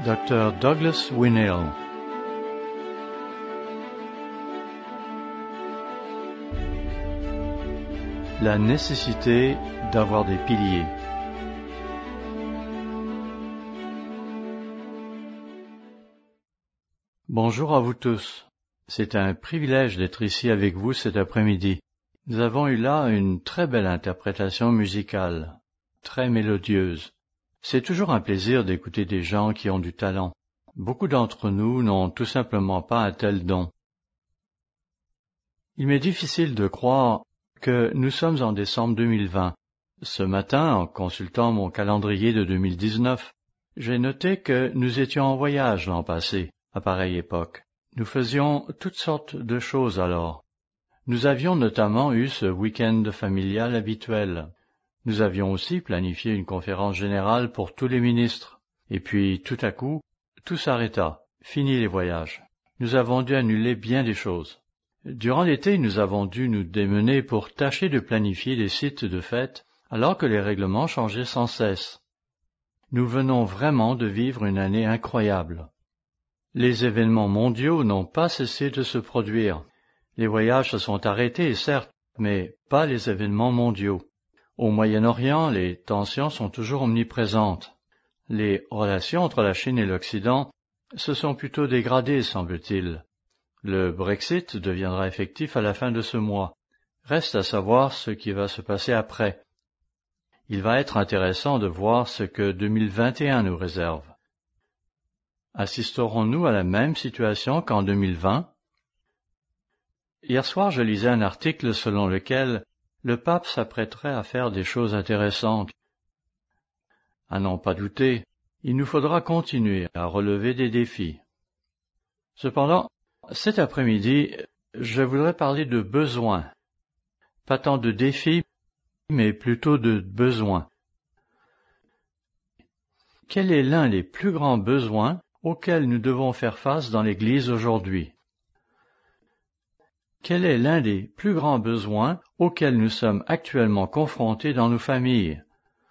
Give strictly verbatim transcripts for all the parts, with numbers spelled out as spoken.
Docteur Douglas Winnail. La nécessité d'avoir des piliers. Bonjour à vous tous. C'est un privilège d'être ici avec vous cet après-midi. Nous avons eu là une très belle interprétation musicale, très mélodieuse. C'est toujours un plaisir d'écouter des gens qui ont du talent. Beaucoup d'entre nous n'ont tout simplement pas un tel don. Il m'est difficile de croire que nous sommes en décembre deux mille vingt. Ce matin, en consultant mon calendrier de deux mille dix-neuf, j'ai noté que nous étions en voyage l'an passé, à pareille époque. Nous faisions toutes sortes de choses alors. Nous avions notamment eu ce week-end familial habituel. Nous avions aussi planifié une conférence générale pour tous les ministres. Et puis, tout à coup, tout s'arrêta. Fini les voyages. Nous avons dû annuler bien des choses. Durant l'été, nous avons dû nous démener pour tâcher de planifier des sites de fête alors que les règlements changeaient sans cesse. Nous venons vraiment de vivre une année incroyable. Les événements mondiaux n'ont pas cessé de se produire. Les voyages se sont arrêtés, certes, mais pas les événements mondiaux. Au Moyen-Orient, les tensions sont toujours omniprésentes. Les relations entre la Chine et l'Occident se sont plutôt dégradées, semble-t-il. Le Brexit deviendra effectif à la fin de ce mois. Reste à savoir ce qui va se passer après. Il va être intéressant de voir ce que deux mille vingt et un nous réserve. Assisterons-nous à la même situation qu'en deux mille vingt? Hier soir, je lisais un article selon lequel le pape s'apprêterait à faire des choses intéressantes. À n'en pas douter, il nous faudra continuer à relever des défis. Cependant, cet après-midi, je voudrais parler de besoins. Pas tant de défis, mais plutôt de besoins. Quel est l'un des plus grands besoins auxquels nous devons faire face dans l'Église aujourd'hui? Quel est l'un des plus grands besoins auxquels nous sommes actuellement confrontés dans nos familles?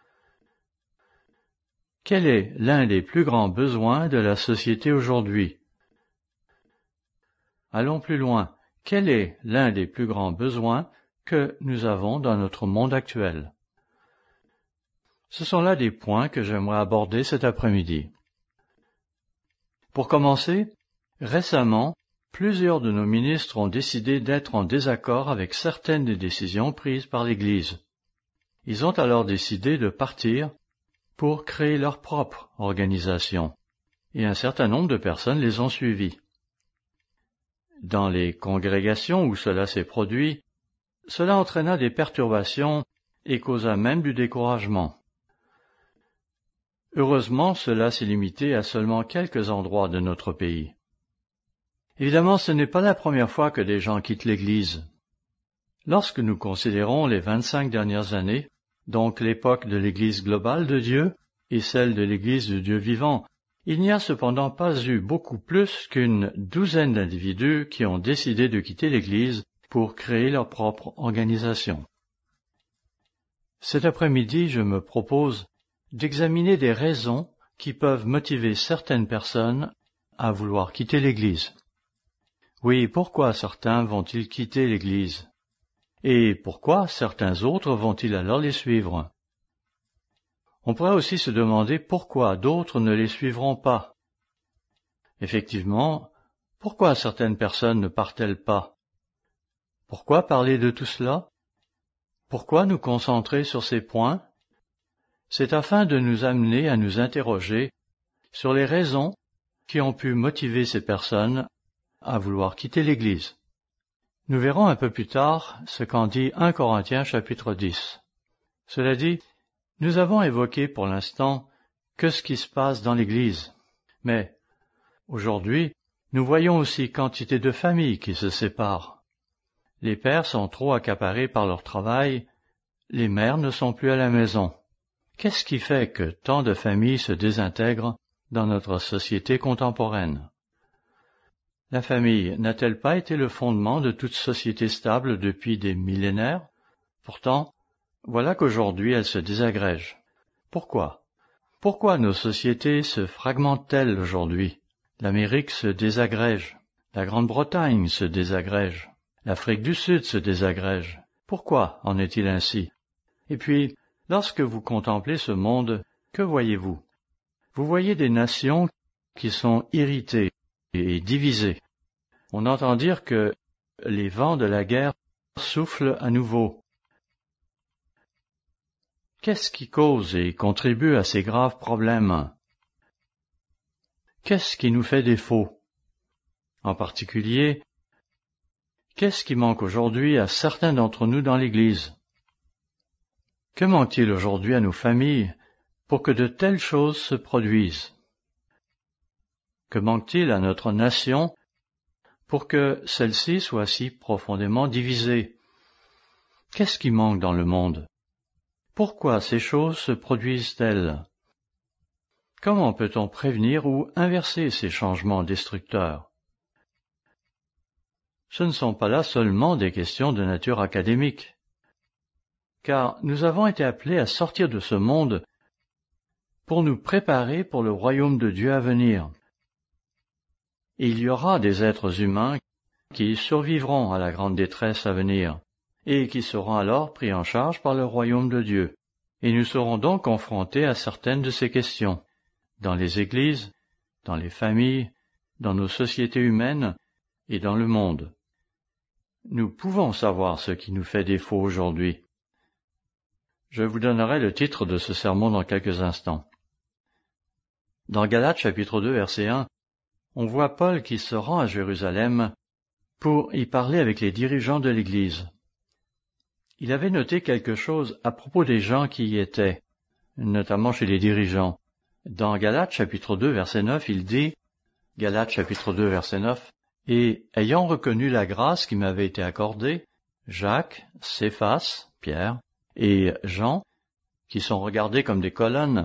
Quel est l'un des plus grands besoins de la société aujourd'hui? Allons plus loin. Quel est l'un des plus grands besoins que nous avons dans notre monde actuel? Ce sont là des points que j'aimerais aborder cet après-midi. Pour commencer, récemment, plusieurs de nos ministres ont décidé d'être en désaccord avec certaines des décisions prises par l'Église. Ils ont alors décidé de partir pour créer leur propre organisation, et un certain nombre de personnes les ont suivis. Dans les congrégations où cela s'est produit, cela entraîna des perturbations et causa même du découragement. Heureusement, cela s'est limité à seulement quelques endroits de notre pays. Évidemment, ce n'est pas la première fois que des gens quittent l'Église. Lorsque nous considérons les vingt-cinq dernières années, donc l'époque de l'Église globale de Dieu et celle de l'Église de Dieu vivant, il n'y a cependant pas eu beaucoup plus qu'une douzaine d'individus qui ont décidé de quitter l'Église pour créer leur propre organisation. Cet après-midi, je me propose d'examiner des raisons qui peuvent motiver certaines personnes à vouloir quitter l'Église. Oui, pourquoi certains vont-ils quitter l'Église? Et pourquoi certains autres vont-ils alors les suivre? On pourrait aussi se demander pourquoi d'autres ne les suivront pas. Effectivement, pourquoi certaines personnes ne partent-elles pas? Pourquoi parler de tout cela? Pourquoi nous concentrer sur ces points? C'est afin de nous amener à nous interroger sur les raisons qui ont pu motiver ces personnes à vouloir quitter l'Église. Nous verrons un peu plus tard ce qu'en dit premier Corinthiens chapitre dix. Cela dit, nous avons évoqué pour l'instant que ce qui se passe dans l'Église. Mais aujourd'hui, nous voyons aussi quantité de familles qui se séparent. Les pères sont trop accaparés par leur travail, les mères ne sont plus à la maison. Qu'est-ce qui fait que tant de familles se désintègrent dans notre société contemporaine? La famille n'a-t-elle pas été le fondement de toute société stable depuis des millénaires? Pourtant, voilà qu'aujourd'hui elle se désagrège. Pourquoi? Pourquoi nos sociétés se fragmentent-elles aujourd'hui? L'Amérique se désagrège, la Grande-Bretagne se désagrège, l'Afrique du Sud se désagrège. Pourquoi en est-il ainsi? Et puis, lorsque vous contemplez ce monde, que voyez-vous? Vous voyez des nations qui sont irritées et divisées. On entend dire que les vents de la guerre soufflent à nouveau. Qu'est-ce qui cause et contribue à ces graves problèmes? Qu'est-ce qui nous fait défaut? En particulier, qu'est-ce qui manque aujourd'hui à certains d'entre nous dans l'Église? Que manque-t-il aujourd'hui à nos familles pour que de telles choses se produisent? Que manque-t-il à notre nation pour que celle-ci soit si profondément divisée? Qu'est-ce qui manque dans le monde? Pourquoi ces choses se produisent-elles? Comment peut-on prévenir ou inverser ces changements destructeurs? Ce ne sont pas là seulement des questions de nature académique, car nous avons été appelés à sortir de ce monde pour nous préparer pour le royaume de Dieu à venir. Et il y aura des êtres humains qui survivront à la grande détresse à venir, et qui seront alors pris en charge par le royaume de Dieu. Et nous serons donc confrontés à certaines de ces questions, dans les églises, dans les familles, dans nos sociétés humaines et dans le monde. Nous pouvons savoir ce qui nous fait défaut aujourd'hui. Je vous donnerai le titre de ce sermon dans quelques instants. Dans Galates chapitre deux verset un, on voit Paul qui se rend à Jérusalem pour y parler avec les dirigeants de l'Église. Il avait noté quelque chose à propos des gens qui y étaient, notamment chez les dirigeants. Dans Galates chapitre deux verset neuf, il dit, Galates chapitre deux verset neuf, « Et ayant reconnu la grâce qui m'avait été accordée, Jacques, Céphas, Pierre, et Jean, qui sont regardés comme des colonnes,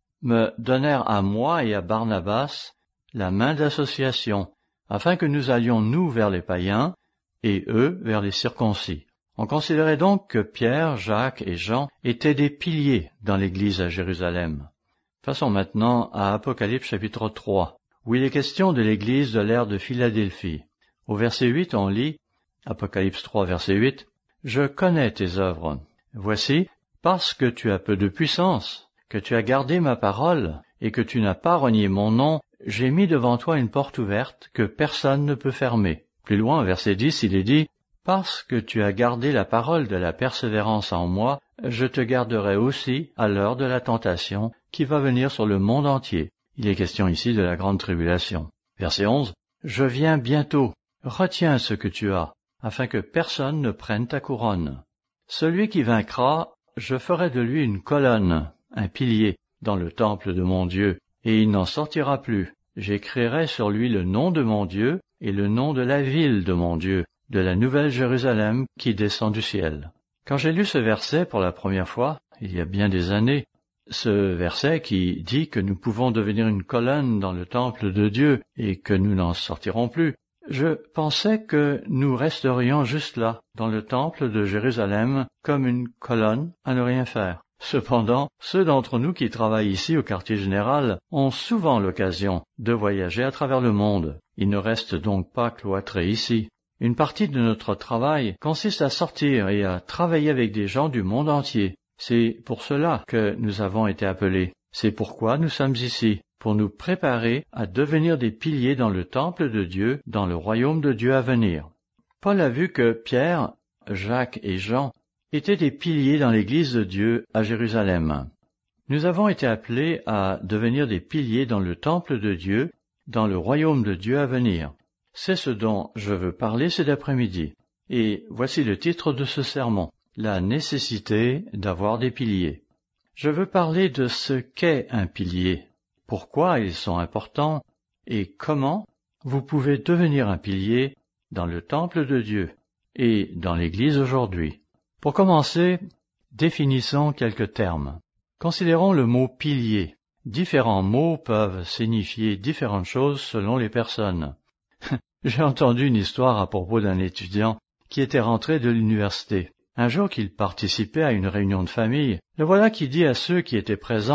me donnèrent à moi et à Barnabas la main d'association, afin que nous allions nous vers les païens, et eux vers les circoncis. » On considérait donc que Pierre, Jacques et Jean étaient des piliers dans l'Église à Jérusalem. Passons maintenant à Apocalypse chapitre trois, où il est question de l'Église de l'ère de Philadelphie. Au verset huit, on lit, Apocalypse trois, verset huit, « Je connais tes œuvres. Voici, parce que tu as peu de puissance, que tu as gardé ma parole, et que tu n'as pas renié mon nom, j'ai mis devant toi une porte ouverte que personne ne peut fermer. » Plus loin, au verset dix, il est dit, « Parce que tu as gardé la parole de la persévérance en moi, je te garderai aussi à l'heure de la tentation qui va venir sur le monde entier. » Il est question ici de la grande tribulation. Verset onze, « Je viens bientôt, retiens ce que tu as, afin que personne ne prenne ta couronne. Celui qui vaincra, je ferai de lui une colonne, un pilier, dans le temple de mon Dieu, et il n'en sortira plus. J'écrirai sur lui le nom de mon Dieu et le nom de la ville de mon Dieu, de la nouvelle Jérusalem qui descend du ciel. » Quand j'ai lu ce verset pour la première fois, il y a bien des années, ce verset qui dit que nous pouvons devenir une colonne dans le temple de Dieu et que nous n'en sortirons plus, je pensais que nous resterions juste là, dans le temple de Jérusalem, comme une colonne à ne rien faire. Cependant, ceux d'entre nous qui travaillent ici au quartier général ont souvent l'occasion de voyager à travers le monde. Ils ne restent donc pas cloîtrés ici. Une partie de notre travail consiste à sortir et à travailler avec des gens du monde entier. C'est pour cela que nous avons été appelés. C'est pourquoi nous sommes ici, pour nous préparer à devenir des piliers dans le temple de Dieu, dans le royaume de Dieu à venir. Paul a vu que Pierre, Jacques et Jean étaient des piliers dans l'Église de Dieu à Jérusalem. Nous avons été appelés à devenir des piliers dans le temple de Dieu, dans le royaume de Dieu à venir. C'est ce dont je veux parler cet après-midi. Et voici le titre de ce sermon, la nécessité d'avoir des piliers. Je veux parler de ce qu'est un pilier, pourquoi ils sont importants et comment vous pouvez devenir un pilier dans le temple de Dieu et dans l'Église aujourd'hui. Pour commencer, définissons quelques termes. Considérons le mot pilier. Différents mots peuvent signifier différentes choses selon les personnes. J'ai entendu une histoire à propos d'un étudiant qui était rentré de l'université. Un jour qu'il participait à une réunion de famille, le voilà qui dit à ceux qui étaient présents, «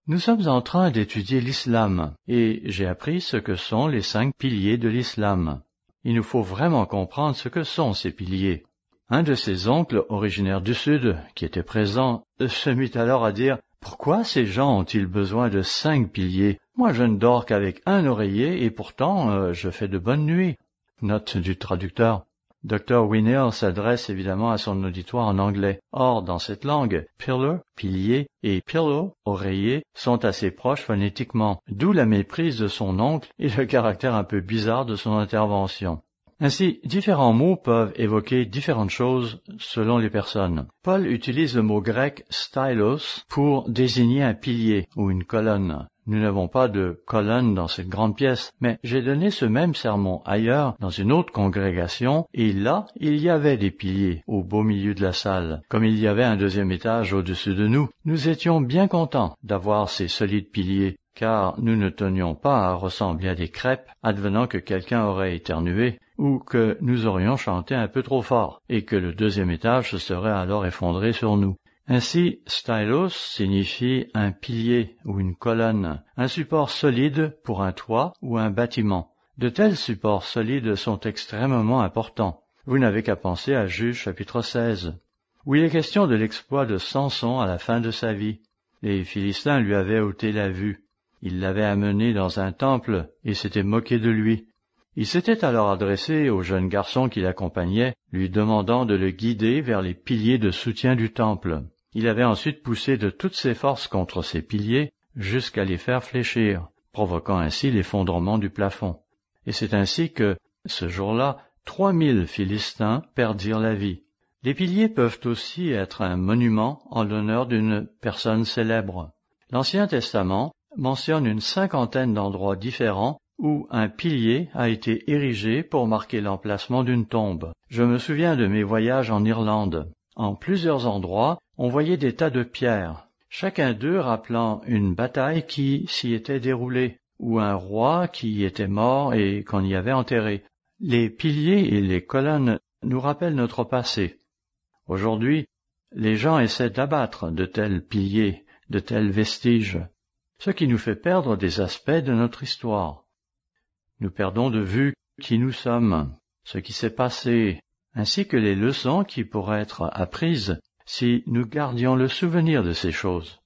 Nous sommes en train d'étudier l'islam, et j'ai appris ce que sont les cinq piliers de l'islam. Il nous faut vraiment comprendre ce que sont ces piliers. Un de ses oncles, originaire du Sud, qui était présent, se mit alors à dire « Pourquoi ces gens ont-ils besoin de cinq piliers? Moi je ne dors qu'avec un oreiller et pourtant euh, je fais de bonnes nuits. » Note du traducteur. docteur Winner s'adresse évidemment à son auditoire en anglais. Or, dans cette langue, pillar, pilier, et pillow, oreiller, sont assez proches phonétiquement, d'où la méprise de son oncle et le caractère un peu bizarre de son intervention. Ainsi, différents mots peuvent évoquer différentes choses selon les personnes. Paul utilise le mot grec stylos pour désigner un pilier ou une colonne. Nous n'avons pas de colonne dans cette grande pièce, mais j'ai donné ce même sermon ailleurs, dans une autre congrégation, et là, il y avait des piliers au beau milieu de la salle. Comme il y avait un deuxième étage au-dessus de nous, nous étions bien contents d'avoir ces solides piliers, car nous ne tenions pas à ressembler à des crêpes, advenant que quelqu'un aurait éternué, ou que nous aurions chanté un peu trop fort, et que le deuxième étage se serait alors effondré sur nous. Ainsi, stylos signifie un pilier ou une colonne, un support solide pour un toit ou un bâtiment. De tels supports solides sont extrêmement importants. Vous n'avez qu'à penser à Juge chapitre seize, où il est question de l'exploit de Samson à la fin de sa vie. Les Philistins lui avaient ôté la vue. Ils l'avaient amené dans un temple et s'étaient moqués de lui. Il s'était alors adressé au jeune garçon qui l'accompagnait, lui demandant de le guider vers les piliers de soutien du temple. Il avait ensuite poussé de toutes ses forces contre ces piliers jusqu'à les faire fléchir, provoquant ainsi l'effondrement du plafond. Et c'est ainsi que, ce jour-là, trois mille Philistins perdirent la vie. Les piliers peuvent aussi être un monument en l'honneur d'une personne célèbre. L'Ancien Testament mentionne une cinquantaine d'endroits différents où un pilier a été érigé pour marquer l'emplacement d'une tombe. Je me souviens de mes voyages en Irlande. En plusieurs endroits, on voyait des tas de pierres, chacun d'eux rappelant une bataille qui s'y était déroulée, ou un roi qui y était mort et qu'on y avait enterré. Les piliers et les colonnes nous rappellent notre passé. Aujourd'hui, les gens essaient d'abattre de tels piliers, de tels vestiges, ce qui nous fait perdre des aspects de notre histoire. Nous perdons de vue qui nous sommes, ce qui s'est passé, ainsi que les leçons qui pourraient être apprises si nous gardions le souvenir de ces choses.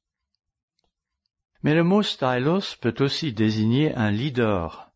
Mais le mot stylos peut aussi désigner un leader.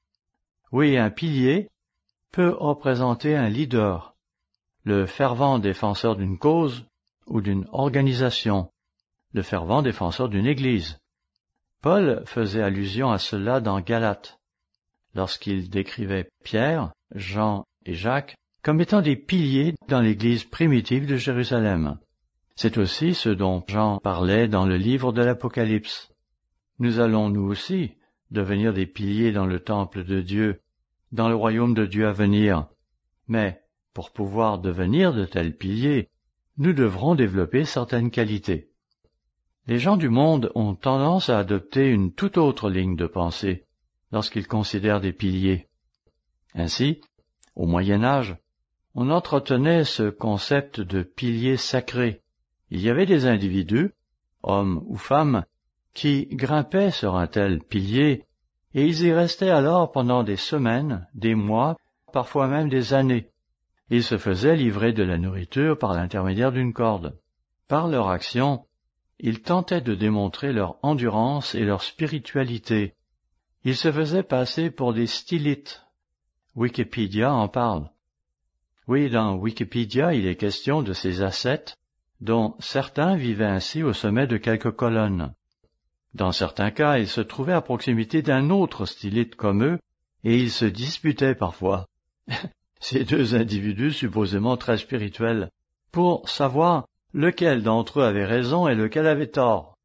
Oui, un pilier peut représenter un leader, le fervent défenseur d'une cause ou d'une organisation, le fervent défenseur d'une église. Paul faisait allusion à cela dans Galates, lorsqu'il décrivait Pierre, Jean et Jacques comme étant des piliers dans l'église primitive de Jérusalem. C'est aussi ce dont Jean parlait dans le livre de l'Apocalypse. Nous allons, nous aussi, devenir des piliers dans le temple de Dieu, dans le royaume de Dieu à venir. Mais, pour pouvoir devenir de tels piliers, nous devrons développer certaines qualités. Les gens du monde ont tendance à adopter une toute autre ligne de pensée lorsqu'ils considèrent des piliers. Ainsi, au Moyen Âge, on entretenait ce concept de pilier sacré. Il y avait des individus, hommes ou femmes, qui grimpaient sur un tel pilier, et ils y restaient alors pendant des semaines, des mois, parfois même des années. Ils se faisaient livrer de la nourriture par l'intermédiaire d'une corde. Par leur action, ils tentaient de démontrer leur endurance et leur spiritualité. Ils se faisaient passer pour des stylites. Wikipédia en parle. Oui, dans Wikipédia, il est question de ces ascètes, dont certains vivaient ainsi au sommet de quelques colonnes. Dans certains cas, ils se trouvaient à proximité d'un autre stylite comme eux, et ils se disputaient parfois, ces deux individus supposément très spirituels, pour savoir lequel d'entre eux avait raison et lequel avait tort.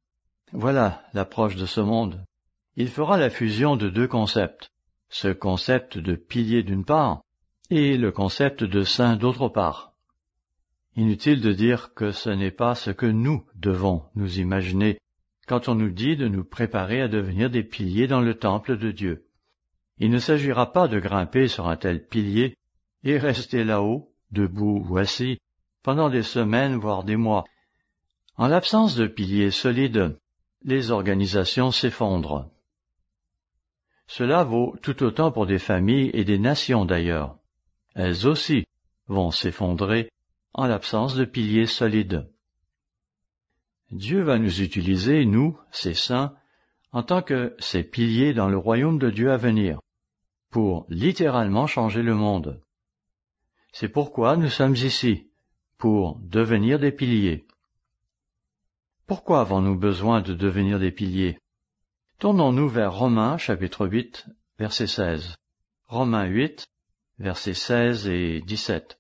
Voilà l'approche de ce monde. Il fera la fusion de deux concepts, ce concept de pilier d'une part, et le concept de saint d'autre part. Inutile de dire que ce n'est pas ce que nous devons nous imaginer quand on nous dit de nous préparer à devenir des piliers dans le temple de Dieu. Il ne s'agira pas de grimper sur un tel pilier et rester là-haut, debout ou assis, pendant des semaines voire des mois. En l'absence de piliers solides, les organisations s'effondrent. Cela vaut tout autant pour des familles et des nations d'ailleurs. Elles aussi vont s'effondrer en l'absence de piliers solides. Dieu va nous utiliser, nous, ses saints, en tant que ses piliers dans le royaume de Dieu à venir, pour littéralement changer le monde. C'est pourquoi nous sommes ici, pour devenir des piliers. Pourquoi avons-nous besoin de devenir des piliers? Tournons-nous vers Romains chapitre huit, verset seize. Romains huit, versets seize et dix-sept.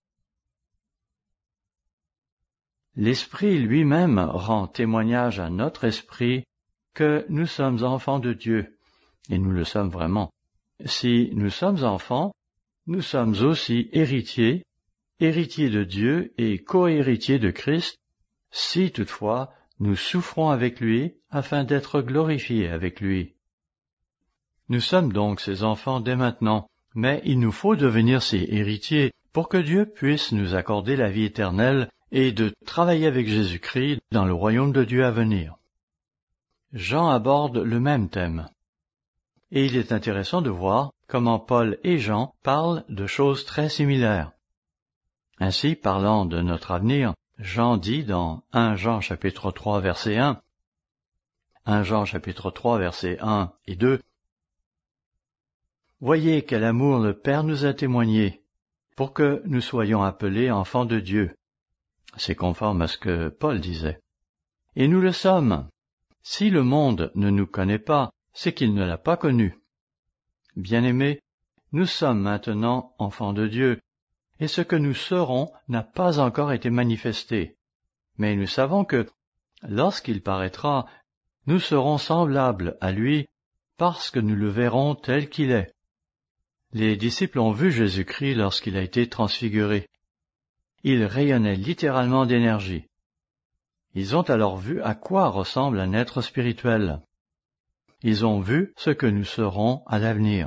L'Esprit lui-même rend témoignage à notre esprit que nous sommes enfants de Dieu, et nous le sommes vraiment. Si nous sommes enfants, nous sommes aussi héritiers, héritiers de Dieu et co-héritiers de Christ, si toutefois nous souffrons avec lui afin d'être glorifiés avec lui. Nous sommes donc ses enfants dès maintenant, mais il nous faut devenir ses héritiers pour que Dieu puisse nous accorder la vie éternelle et de travailler avec Jésus-Christ dans le royaume de Dieu à venir. Jean aborde le même thème. Et il est intéressant de voir comment Paul et Jean parlent de choses très similaires. Ainsi, parlant de notre avenir, Jean dit dans premier Jean chapitre trois verset un, premier Jean chapitre trois versets un et deux, « Voyez quel amour le Père nous a témoigné, pour que nous soyons appelés enfants de Dieu. » C'est conforme à ce que Paul disait. « Et nous le sommes. Si le monde ne nous connaît pas, c'est qu'il ne l'a pas connu. Bien-aimés, nous sommes maintenant enfants de Dieu, et ce que nous serons n'a pas encore été manifesté. Mais nous savons que, lorsqu'il paraîtra, nous serons semblables à lui, parce que nous le verrons tel qu'il est. » Les disciples ont vu Jésus-Christ lorsqu'il a été transfiguré. Il rayonnait littéralement d'énergie. Ils ont alors vu à quoi ressemble un être spirituel. Ils ont vu ce que nous serons à l'avenir.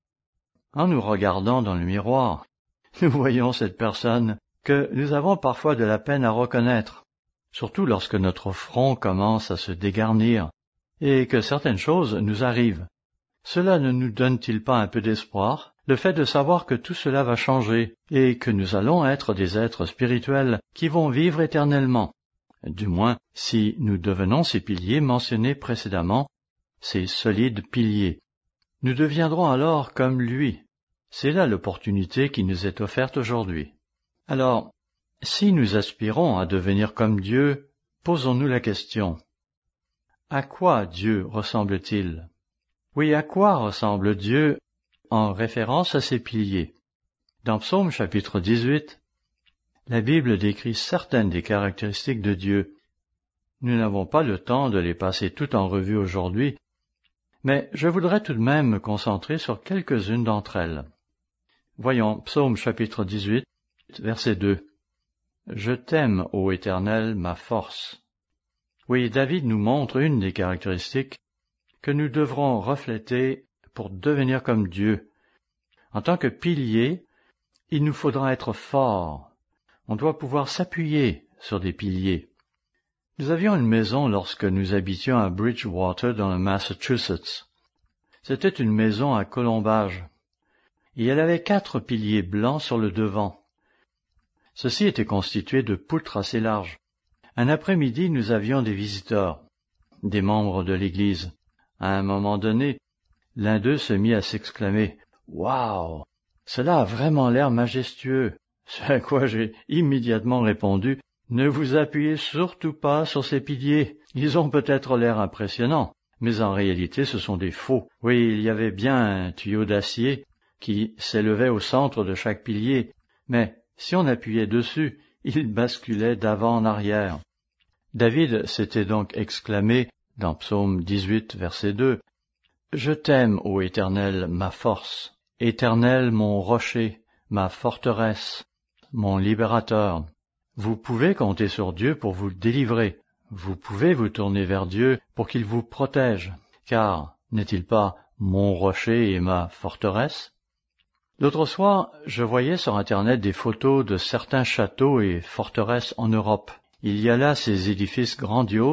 En nous regardant dans le miroir, nous voyons cette personne que nous avons parfois de la peine à reconnaître, surtout lorsque notre front commence à se dégarnir et que certaines choses nous arrivent. Cela ne nous donne-t-il pas un peu d'espoir, le fait de savoir que tout cela va changer et que nous allons être des êtres spirituels qui vont vivre éternellement? Du moins, si nous devenons ces piliers mentionnés précédemment, ces solides piliers. Nous deviendrons alors comme lui. C'est là l'opportunité qui nous est offerte aujourd'hui. Alors, si nous aspirons à devenir comme Dieu, posons-nous la question. À quoi Dieu ressemble-t-il? Oui, à quoi ressemble Dieu en référence à ses piliers? Dans Psaume chapitre dix-huit, la Bible décrit certaines des caractéristiques de Dieu. Nous n'avons pas le temps de les passer toutes en revue aujourd'hui, mais je voudrais tout de même me concentrer sur quelques-unes d'entre elles. Voyons, Psaume chapitre dix-huit, verset deux. « Je t'aime, ô Éternel, ma force. » Oui, David nous montre une des caractéristiques que nous devrons refléter pour devenir comme Dieu. En tant que pilier, il nous faudra être forts. On doit pouvoir s'appuyer sur des piliers. Nous avions une maison lorsque nous habitions à Bridgewater dans le Massachusetts. C'était une maison à colombage. Et elle avait quatre piliers blancs sur le devant. Ceci était constitué de poutres assez larges. Un après-midi, nous avions des visiteurs, des membres de l'Église. À un moment donné, l'un d'eux se mit à s'exclamer « Waouh! Cela a vraiment l'air majestueux !» Ce à quoi j'ai immédiatement répondu « Ne vous appuyez surtout pas sur ces piliers. Ils ont peut-être l'air impressionnants, mais en réalité ce sont des faux. Oui, il y avait bien un tuyau d'acier qui s'élevait au centre de chaque pilier, mais si on appuyait dessus, il basculait d'avant en arrière. » David s'était donc exclamé dans Psaume dix-huit, verset deux, « Je t'aime, ô Éternel, ma force, Éternel mon rocher, ma forteresse, mon libérateur. » Vous pouvez compter sur Dieu pour vous délivrer. Vous pouvez vous tourner vers Dieu pour qu'il vous protège, car n'est-il pas mon rocher et ma forteresse? L'autre soir, je voyais sur Internet des photos de certains châteaux et forteresses en Europe. Il y a là ces édifices grandioses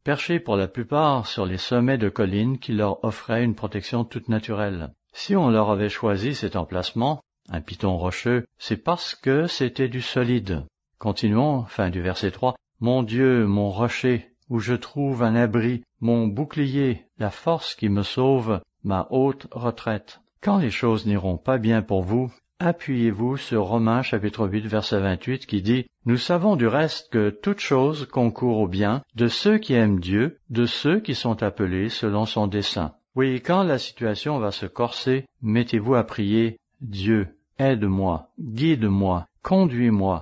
perchés pour la plupart sur les sommets de collines qui leur offraient une protection toute naturelle. Si on leur avait choisi cet emplacement, un piton rocheux, c'est parce que c'était du solide. Continuons, fin du verset trois. « Mon Dieu, mon rocher, où je trouve un abri, mon bouclier, la force qui me sauve, ma haute retraite. » Quand les choses n'iront pas bien pour vous, appuyez-vous sur Romains chapitre huit verset vingt-huit qui dit « Nous savons du reste que toute chose concourt au bien de ceux qui aiment Dieu, de ceux qui sont appelés selon son dessein. » Oui, quand la situation va se corser, mettez-vous à prier « Dieu, aide-moi, guide-moi, conduis-moi ».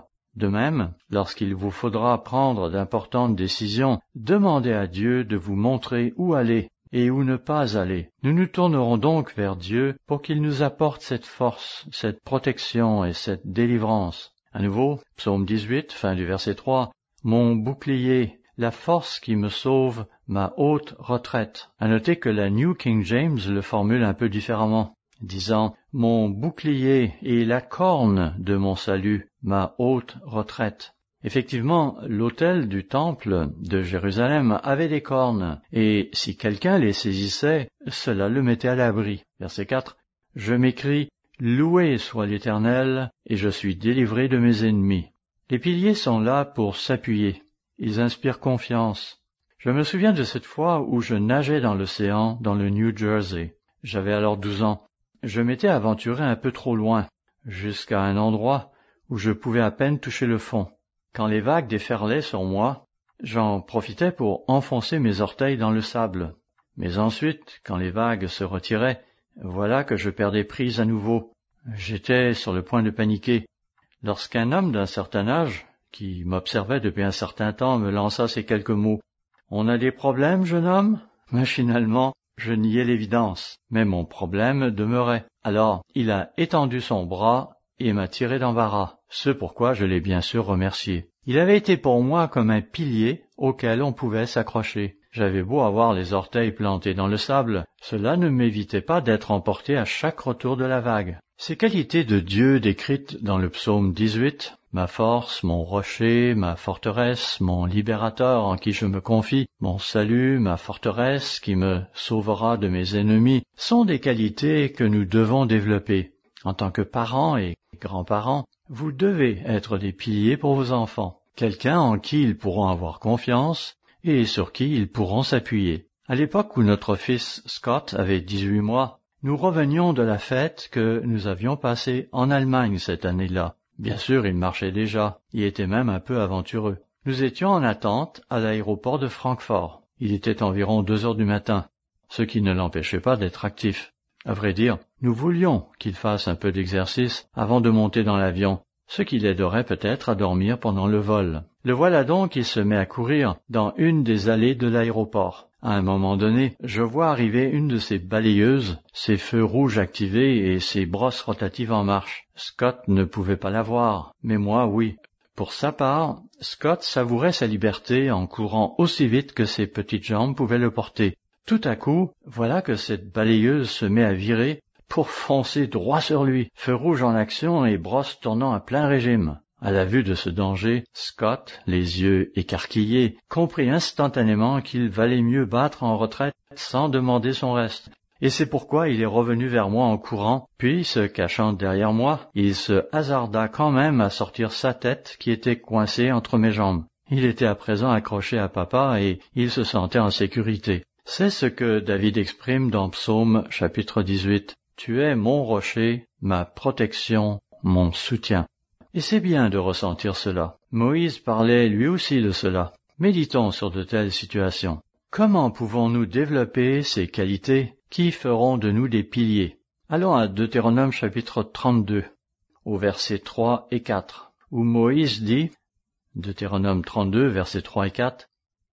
De même, lorsqu'il vous faudra prendre d'importantes décisions, demandez à Dieu de vous montrer où aller et où ne pas aller. Nous nous tournerons donc vers Dieu pour qu'il nous apporte cette force, cette protection et cette délivrance. À nouveau, psaume dix-huit, fin du verset trois, « Mon bouclier, la force qui me sauve, ma haute retraite. » À noter que la New King James le formule un peu différemment, disant « Mon bouclier et la corne de mon salut, ma haute retraite. » Effectivement, l'autel du temple de Jérusalem avait des cornes, et si quelqu'un les saisissait, cela le mettait à l'abri. Verset quatre. « Je m'écris, loué soit l'Éternel, et je suis délivré de mes ennemis. » Les piliers sont là pour s'appuyer. Ils inspirent confiance. Je me souviens de cette fois où je nageais dans l'océan, dans le New Jersey. J'avais alors douze ans. Je m'étais aventuré un peu trop loin, jusqu'à un endroit où je pouvais à peine toucher le fond. Quand les vagues déferlaient sur moi, j'en profitais pour enfoncer mes orteils dans le sable. Mais ensuite, quand les vagues se retiraient, voilà que je perdais prise à nouveau. J'étais sur le point de paniquer. Lorsqu'un homme d'un certain âge, qui m'observait depuis un certain temps, me lança ces quelques mots. « On a des problèmes, jeune homme ?» Machinalement, je niais l'évidence, mais mon problème demeurait. Alors, il a étendu son bras et m'a tiré d'embarras, ce pourquoi je l'ai bien sûr remercié. Il avait été pour moi comme un pilier auquel on pouvait s'accrocher. J'avais beau avoir les orteils plantés dans le sable, cela ne m'évitait pas d'être emporté à chaque retour de la vague. Ces qualités de Dieu décrites dans le psaume dix-huit, ma force, mon rocher, ma forteresse, mon libérateur en qui je me confie, mon salut, ma forteresse qui me sauvera de mes ennemis, sont des qualités que nous devons développer. En tant que parents et grands-parents, vous devez être des piliers pour vos enfants, quelqu'un en qui ils pourront avoir confiance et sur qui ils pourront s'appuyer. À l'époque où notre fils Scott avait dix-huit mois, nous revenions de la fête que nous avions passée en Allemagne cette année-là. Bien sûr, il marchait déjà, il était même un peu aventureux. Nous étions en attente à l'aéroport de Francfort. Il était environ deux heures du matin, ce qui ne l'empêchait pas d'être actif. À vrai dire, nous voulions qu'il fasse un peu d'exercice avant de monter dans l'avion, ce qui l'aiderait peut-être à dormir pendant le vol. Le voilà donc qui se met à courir dans une des allées de l'aéroport. À un moment donné, je vois arriver une de ces balayeuses, ses feux rouges activés et ses brosses rotatives en marche. Scott ne pouvait pas la voir, mais moi oui. Pour sa part, Scott savourait sa liberté en courant aussi vite que ses petites jambes pouvaient le porter. Tout à coup, voilà que cette balayeuse se met à virer pour foncer droit sur lui, feu rouge en action et brosse tournant à plein régime. À la vue de ce danger, Scott, les yeux écarquillés, comprit instantanément qu'il valait mieux battre en retraite sans demander son reste. Et c'est pourquoi il est revenu vers moi en courant, puis, se cachant derrière moi, il se hasarda quand même à sortir sa tête qui était coincée entre mes jambes. Il était à présent accroché à papa et il se sentait en sécurité. C'est ce que David exprime dans Psaume chapitre dix-huit. « Tu es mon rocher, ma protection, mon soutien. » Et c'est bien de ressentir cela. Moïse parlait lui aussi de cela. Méditons sur de telles situations. Comment pouvons-nous développer ces qualités qui feront de nous des piliers? Allons à Deutéronome chapitre trente-deux, au versets trois et quatre, où Moïse dit, Deutéronome trente-deux, versets trois et quatre,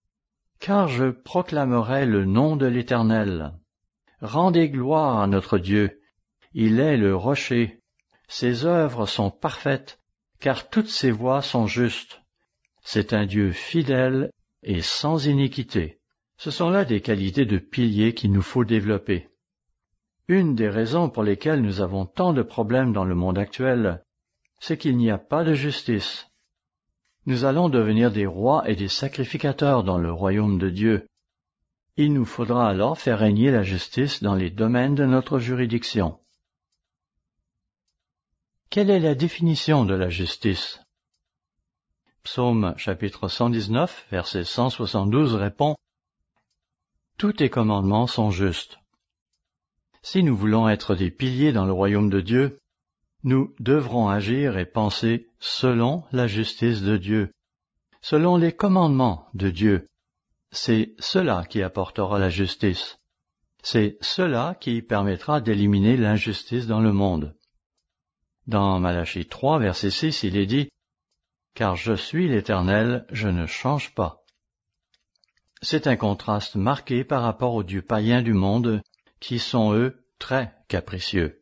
« Car je proclamerai le nom de l'Éternel. Rendez gloire à notre Dieu. Il est le rocher. Ses œuvres sont parfaites, car toutes ses voies sont justes. C'est un Dieu fidèle et sans iniquité. » Ce sont là des qualités de piliers qu'il nous faut développer. Une des raisons pour lesquelles nous avons tant de problèmes dans le monde actuel, c'est qu'il n'y a pas de justice. Nous allons devenir des rois et des sacrificateurs dans le royaume de Dieu. Il nous faudra alors faire régner la justice dans les domaines de notre juridiction. Quelle est la définition de la justice? Psaume chapitre cent dix-neuf, verset cent soixante-douze répond « Tous tes commandements sont justes. » Si nous voulons être des piliers dans le royaume de Dieu, nous devrons agir et penser selon la justice de Dieu, selon les commandements de Dieu. C'est cela qui apportera la justice. C'est cela qui permettra d'éliminer l'injustice dans le monde. Dans Malachie trois, verset six, il est dit « Car je suis l'Éternel, je ne change pas. » C'est un contraste marqué par rapport aux dieux païens du monde, qui sont, eux, très capricieux.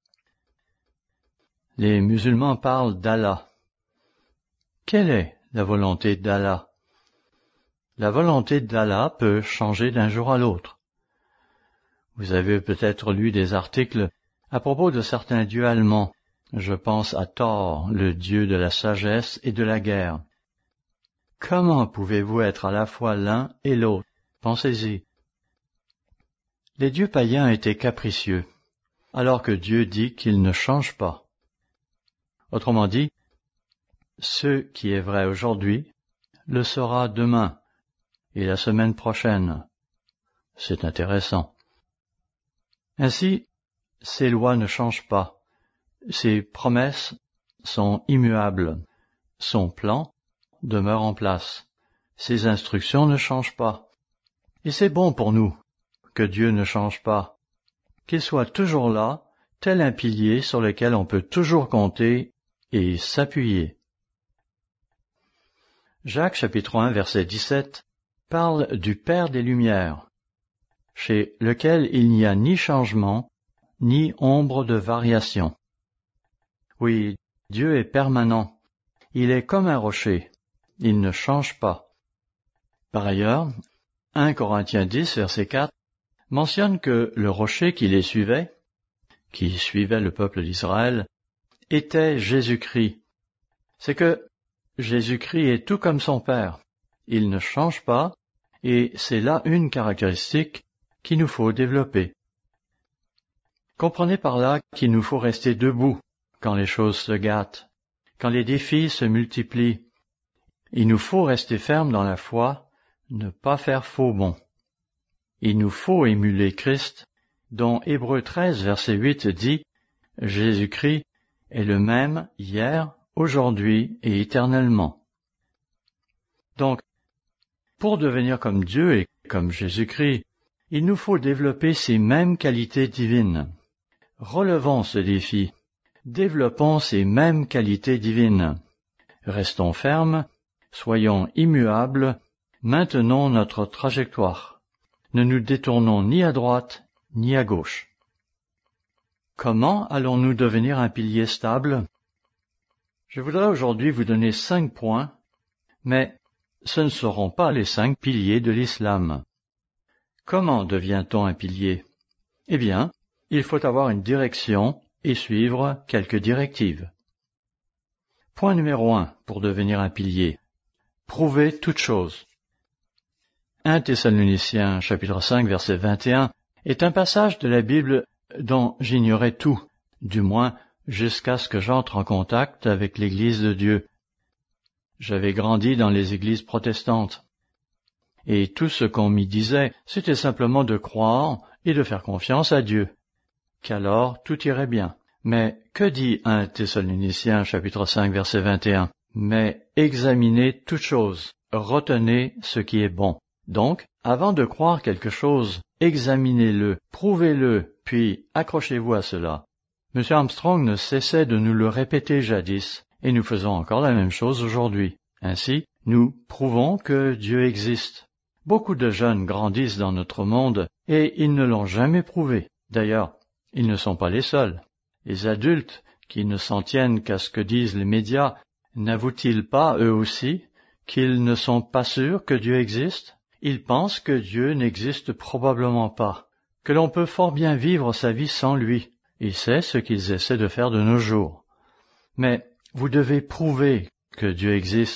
Les musulmans parlent d'Allah. Quelle est la volonté d'Allah? La volonté d'Allah peut changer d'un jour à l'autre. Vous avez peut-être lu des articles à propos de certains dieux allemands. Je pense à Thor, le dieu de la sagesse et de la guerre. Comment pouvez-vous être à la fois l'un et l'autre? Pensez-y. Les dieux païens étaient capricieux, alors que Dieu dit qu'il ne change pas. Autrement dit, ce qui est vrai aujourd'hui le sera demain et la semaine prochaine. C'est intéressant. Ainsi, ces lois ne changent pas. Ses promesses sont immuables. Son plan demeure en place. Ses instructions ne changent pas. Et c'est bon pour nous que Dieu ne change pas, qu'il soit toujours là, tel un pilier sur lequel on peut toujours compter et s'appuyer. Jacques chapitre un verset dix-sept parle du Père des Lumières, chez lequel il n'y a ni changement, ni ombre de variation. Oui, Dieu est permanent. Il est comme un rocher. Il ne change pas. Par ailleurs, premier Corinthiens dix, verset quatre, mentionne que le rocher qui les suivait, qui suivait le peuple d'Israël, était Jésus-Christ. C'est que Jésus-Christ est tout comme son Père. Il ne change pas, et c'est là une caractéristique qu'il nous faut développer. Comprenez par là qu'il nous faut rester debout quand les choses se gâtent, quand les défis se multiplient. Il nous faut rester ferme dans la foi, ne pas faire faux bond. Il nous faut émuler Christ, dont Hébreux treize, verset huit dit « Jésus-Christ est le même hier, aujourd'hui et éternellement. » Donc, pour devenir comme Dieu et comme Jésus-Christ, il nous faut développer ces mêmes qualités divines. Relevons ce défi. Développons ces mêmes qualités divines. Restons fermes, soyons immuables, maintenons notre trajectoire. Ne nous détournons ni à droite ni à gauche. Comment allons-nous devenir un pilier stable? Je voudrais aujourd'hui vous donner cinq points, mais ce ne seront pas les cinq piliers de l'islam. Comment devient-on un pilier? Eh bien, il faut avoir une direction et suivre quelques directives. Point numéro un pour devenir un pilier. Prouvez toute chose. premier Thessaloniciens chapitre cinq verset vingt et un est un passage de la Bible dont j'ignorais tout, du moins jusqu'à ce que j'entre en contact avec l'Église de Dieu. J'avais grandi dans les églises protestantes, et tout ce qu'on m'y disait, c'était simplement de croire et de faire confiance à Dieu, qu'alors tout irait bien. Mais que dit premier Thessaloniciens chapitre cinq verset vingt et un? Mais examinez toutes choses, retenez ce qui est bon. Donc, avant de croire quelque chose, examinez-le, prouvez-le, puis accrochez-vous à cela. M. Armstrong ne cessait de nous le répéter jadis, et nous faisons encore la même chose aujourd'hui. Ainsi, nous prouvons que Dieu existe. Beaucoup de jeunes grandissent dans notre monde, et ils ne l'ont jamais prouvé. D'ailleurs, ils ne sont pas les seuls. Les adultes, qui ne s'en tiennent qu'à ce que disent les médias, n'avouent-ils pas, eux aussi, qu'ils ne sont pas sûrs que Dieu existe? Ils pensent que Dieu n'existe probablement pas, que l'on peut fort bien vivre sa vie sans lui, et c'est ce qu'ils essaient de faire de nos jours. Mais vous devez prouver que Dieu existe,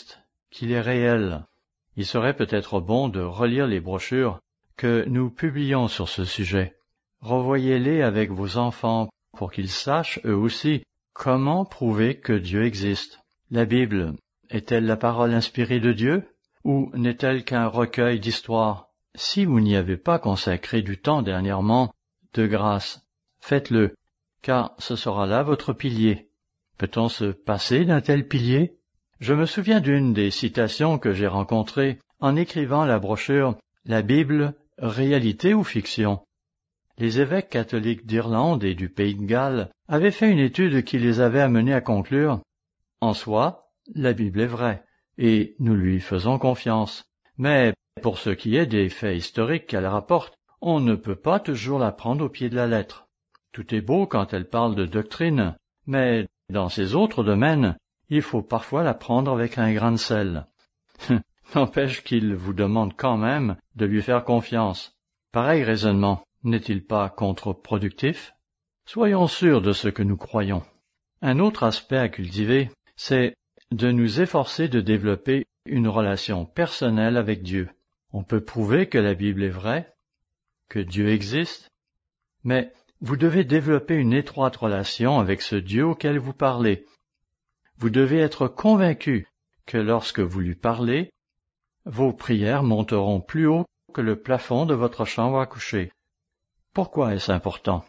qu'il est réel. Il serait peut-être bon de relire les brochures que nous publions sur ce sujet. Revoyez-les avec vos enfants pour qu'ils sachent eux aussi comment prouver que Dieu existe. La Bible est-elle la parole inspirée de Dieu ou n'est-elle qu'un recueil d'histoires? Si vous n'y avez pas consacré du temps dernièrement, de grâce, faites-le, car ce sera là votre pilier. Peut-on se passer d'un tel pilier? Je me souviens d'une des citations que j'ai rencontrées en écrivant la brochure « La Bible, réalité ou fiction ?» Les évêques catholiques d'Irlande et du Pays de Galles avaient fait une étude qui les avait amenés à conclure « En soi, la Bible est vraie, et nous lui faisons confiance. Mais pour ce qui est des faits historiques qu'elle rapporte, on ne peut pas toujours la prendre au pied de la lettre. Tout est beau quand elle parle de doctrine, mais dans ces autres domaines, il faut parfois la prendre avec un grain de sel. N'empêche qu'il vous demande quand même de lui faire confiance. Pareil raisonnement, n'est-il pas contre-productif? Soyons sûrs de ce que nous croyons. Un autre aspect à cultiver, c'est de nous efforcer de développer une relation personnelle avec Dieu. On peut prouver que la Bible est vraie, que Dieu existe, mais vous devez développer une étroite relation avec ce Dieu auquel vous parlez. Vous devez être convaincu que lorsque vous lui parlez, vos prières monteront plus haut que le plafond de votre chambre à coucher. Pourquoi est-ce important?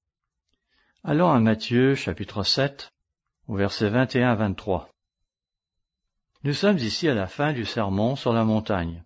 Allons à Matthieu chapitre sept, au verset vingt et un à vingt-trois. Nous sommes ici à la fin du sermon sur la montagne.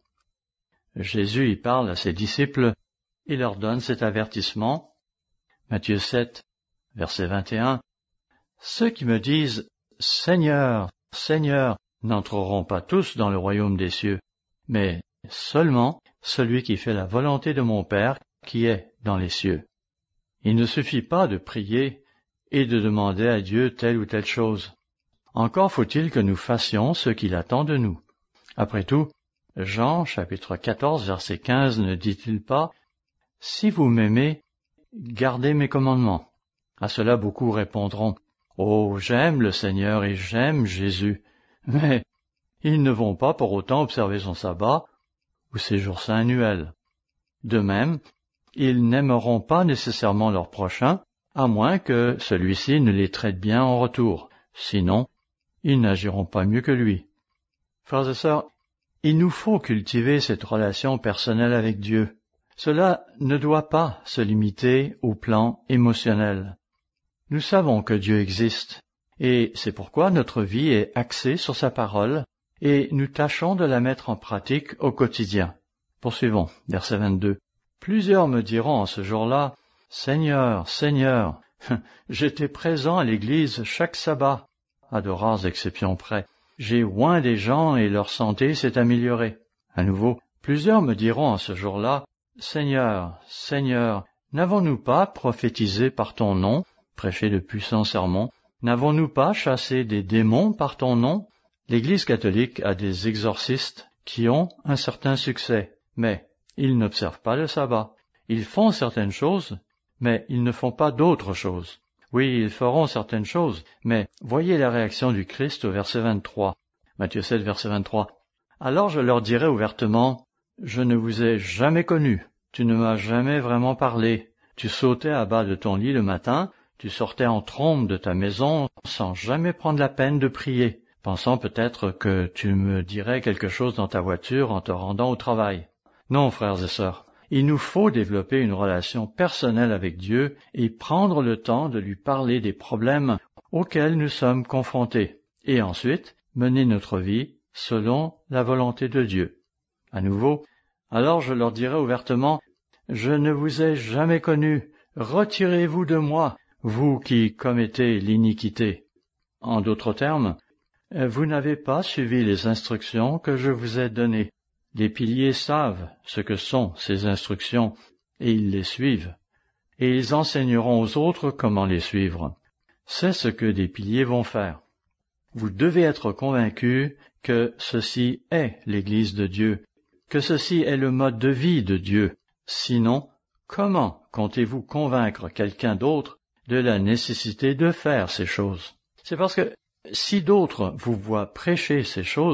Jésus y parle à ses disciples et leur donne cet avertissement. Matthieu sept, verset vingt et un. Ceux qui me disent « Seigneur, Seigneur » n'entreront pas tous dans le royaume des cieux, mais seulement celui qui fait la volonté de mon Père qui est dans les cieux. Il ne suffit pas de prier et de demander à Dieu telle ou telle chose. Encore faut-il que nous fassions ce qu'il attend de nous. Après tout, Jean, chapitre quatorze, verset quinze, ne dit-il pas « Si vous m'aimez, gardez mes commandements ». À cela beaucoup répondront « Oh, j'aime le Seigneur et j'aime Jésus ». Mais ils ne vont pas pour autant observer son sabbat ou ses jours saints annuels. De même, ils n'aimeront pas nécessairement leur prochain, à moins que celui-ci ne les traite bien en retour. Sinon, ils n'agiront pas mieux que lui. Frères et sœurs, il nous faut cultiver cette relation personnelle avec Dieu. Cela ne doit pas se limiter au plan émotionnel. Nous savons que Dieu existe, et c'est pourquoi notre vie est axée sur sa parole, et nous tâchons de la mettre en pratique au quotidien. Poursuivons, verset vingt-deux. Plusieurs me diront en ce jour-là, « Seigneur, Seigneur, j'étais présent à l'église chaque sabbat, à de rares exceptions près. J'ai oint des gens et leur santé s'est améliorée. » À nouveau, plusieurs me diront en ce jour-là, « Seigneur, Seigneur, n'avons-nous pas prophétisé par ton nom, prêché de puissants sermons? N'avons-nous pas chassé des démons par ton nom? » L'Église catholique a des exorcistes qui ont un certain succès, mais ils n'observent pas le sabbat. Ils font certaines choses, mais ils ne font pas d'autres choses. Oui, ils feront certaines choses, mais voyez la réaction du Christ au verset vingt-trois. Matthieu sept, verset vingt-trois. « Alors je leur dirai ouvertement, je ne vous ai jamais connu, tu ne m'as jamais vraiment parlé. Tu sautais à bas de ton lit le matin, tu sortais en trombe de ta maison sans jamais prendre la peine de prier, pensant peut-être que tu me dirais quelque chose dans ta voiture en te rendant au travail. » Non, frères et sœurs, il nous faut développer une relation personnelle avec Dieu et prendre le temps de lui parler des problèmes auxquels nous sommes confrontés, et ensuite mener notre vie selon la volonté de Dieu. À nouveau, alors je leur dirai ouvertement, « Je ne vous ai jamais connu, retirez-vous de moi, vous qui commettez l'iniquité. » En d'autres termes, vous n'avez pas suivi les instructions que je vous ai données. Les piliers savent ce que sont ces instructions, et ils les suivent, et ils enseigneront aux autres comment les suivre. C'est ce que des piliers vont faire. Vous devez être convaincus que ceci est l'Église de Dieu, que ceci est le mode de vie de Dieu. Sinon, comment comptez-vous convaincre quelqu'un d'autre de la nécessité de faire ces choses? C'est parce que si d'autres vous voient prêcher ces choses,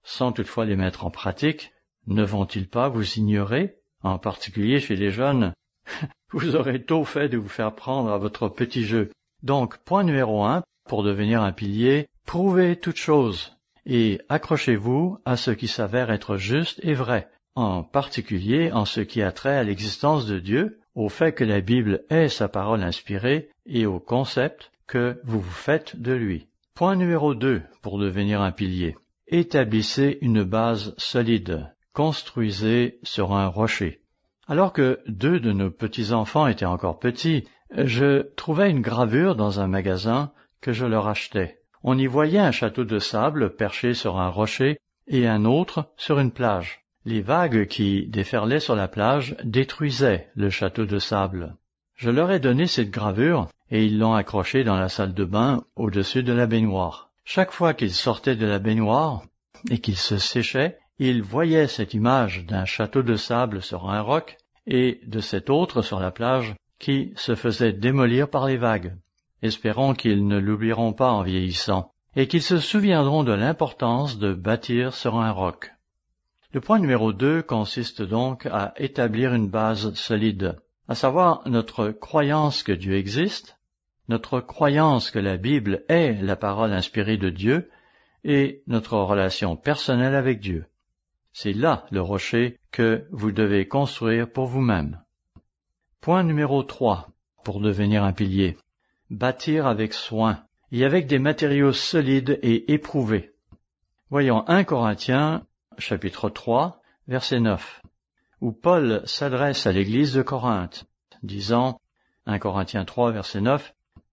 sans toutefois les mettre en pratique, ne vont-ils pas vous ignorer? En particulier chez les jeunes, vous aurez tôt fait de vous faire prendre à votre petit jeu. Donc, point numéro un, pour devenir un pilier, prouvez toutes choses et accrochez-vous à ce qui s'avère être juste et vrai, en particulier en ce qui a trait à l'existence de Dieu, au fait que la Bible est sa parole inspirée et au concept que vous vous faites de lui. Point numéro deux, pour devenir un pilier. Établissez une base solide. Construisez sur un rocher. Alors que deux de nos petits-enfants étaient encore petits, je trouvais une gravure dans un magasin que je leur achetais. On y voyait un château de sable perché sur un rocher et un autre sur une plage. Les vagues qui déferlaient sur la plage détruisaient le château de sable. Je leur ai donné cette gravure et ils l'ont accrochée dans la salle de bain au-dessus de la baignoire. Chaque fois qu'ils sortaient de la baignoire et qu'ils se séchaient, ils voyaient cette image d'un château de sable sur un roc et de cet autre sur la plage qui se faisait démolir par les vagues. Espérons qu'ils ne l'oublieront pas en vieillissant et qu'ils se souviendront de l'importance de bâtir sur un roc. Le point numéro deux consiste donc à établir une base solide, à savoir notre croyance que Dieu existe, notre croyance que la Bible est la parole inspirée de Dieu et notre relation personnelle avec Dieu. C'est là le rocher que vous devez construire pour vous-même. Point numéro trois, pour devenir un pilier. Bâtir avec soin et avec des matériaux solides et éprouvés. Voyons un Corinthiens, chapitre trois, verset neuf, où Paul s'adresse à l'église de Corinthe, disant, un Corinthiens trois, verset neuf,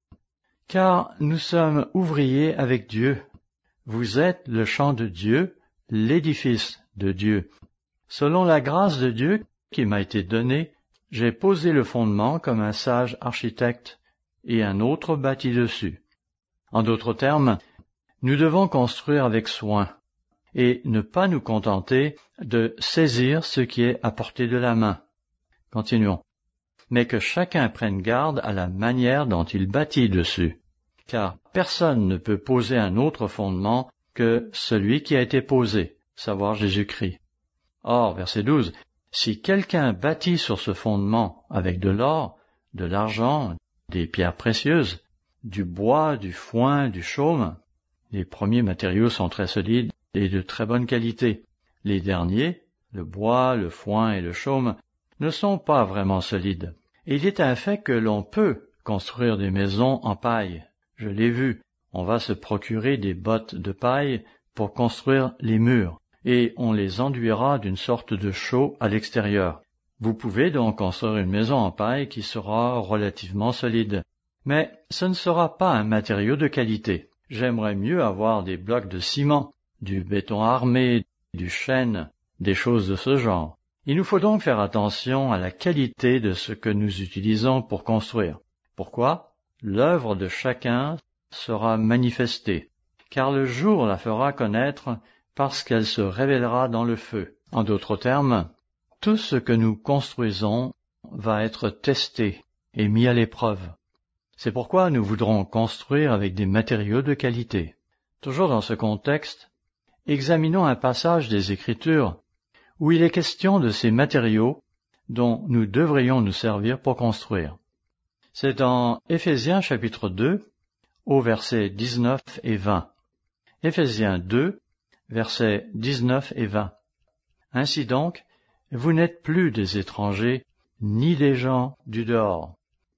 « Car nous sommes ouvriers avec Dieu. Vous êtes le champ de Dieu, l'édifice de Dieu. Selon la grâce de Dieu qui m'a été donnée, j'ai posé le fondement comme un sage architecte et un autre bâti dessus. » En d'autres termes, nous devons construire avec soin et ne pas nous contenter de saisir ce qui est à portée de la main. Continuons. Mais que chacun prenne garde à la manière dont il bâtit dessus, car personne ne peut poser un autre fondement que celui qui a été posé, savoir Jésus-Christ. Or, verset douze, si quelqu'un bâtit sur ce fondement avec de l'or, de l'argent, des pierres précieuses, du bois, du foin, du chaume, les premiers matériaux sont très solides et de très bonne qualité. Les derniers, le bois, le foin et le chaume, ne sont pas vraiment solides. Et il est un fait que l'on peut construire des maisons en paille. Je l'ai vu, on va se procurer des bottes de paille pour construire les murs, et on les enduira d'une sorte de chaux à l'extérieur. Vous pouvez donc construire une maison en paille qui sera relativement solide. Mais ce ne sera pas un matériau de qualité. J'aimerais mieux avoir des blocs de ciment, du béton armé, du chêne, des choses de ce genre. Il nous faut donc faire attention à la qualité de ce que nous utilisons pour construire. Pourquoi? L'œuvre de chacun sera manifestée, car le jour la fera connaître parce qu'elle se révélera dans le feu. En d'autres termes, tout ce que nous construisons va être testé et mis à l'épreuve. C'est pourquoi nous voudrons construire avec des matériaux de qualité. Toujours dans ce contexte, examinons un passage des Écritures où il est question de ces matériaux dont nous devrions nous servir pour construire. C'est dans Éphésiens chapitre deux, au verset dix-neuf et vingt. Éphésiens deux, versets dix-neuf et vingt. Ainsi donc, vous n'êtes plus des étrangers, ni des gens du dehors.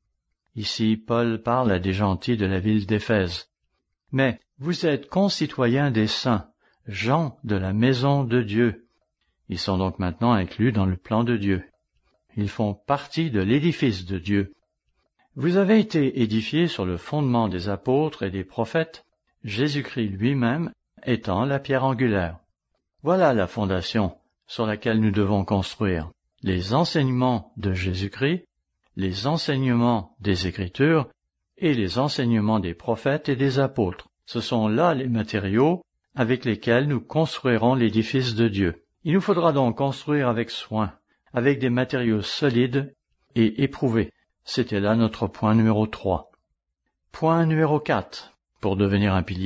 Ici, Paul parle à des gentils de la ville d'Éphèse. Mais vous êtes concitoyens des saints, gens de la maison de Dieu. Ils sont donc maintenant inclus dans le plan de Dieu. Ils font partie de l'édifice de Dieu. Vous avez été édifiés sur le fondement des apôtres et des prophètes, Jésus-Christ lui-même étant la pierre angulaire. Voilà la fondation sur laquelle nous devons construire. Les enseignements de Jésus-Christ, les enseignements des Écritures et les enseignements des prophètes et des apôtres. Ce sont là les matériaux avec lesquels nous construirons l'édifice de Dieu. Il nous faudra donc construire avec soin, avec des matériaux solides et éprouvés. C'était là notre point numéro trois. Point numéro quatre, pour devenir un pilier.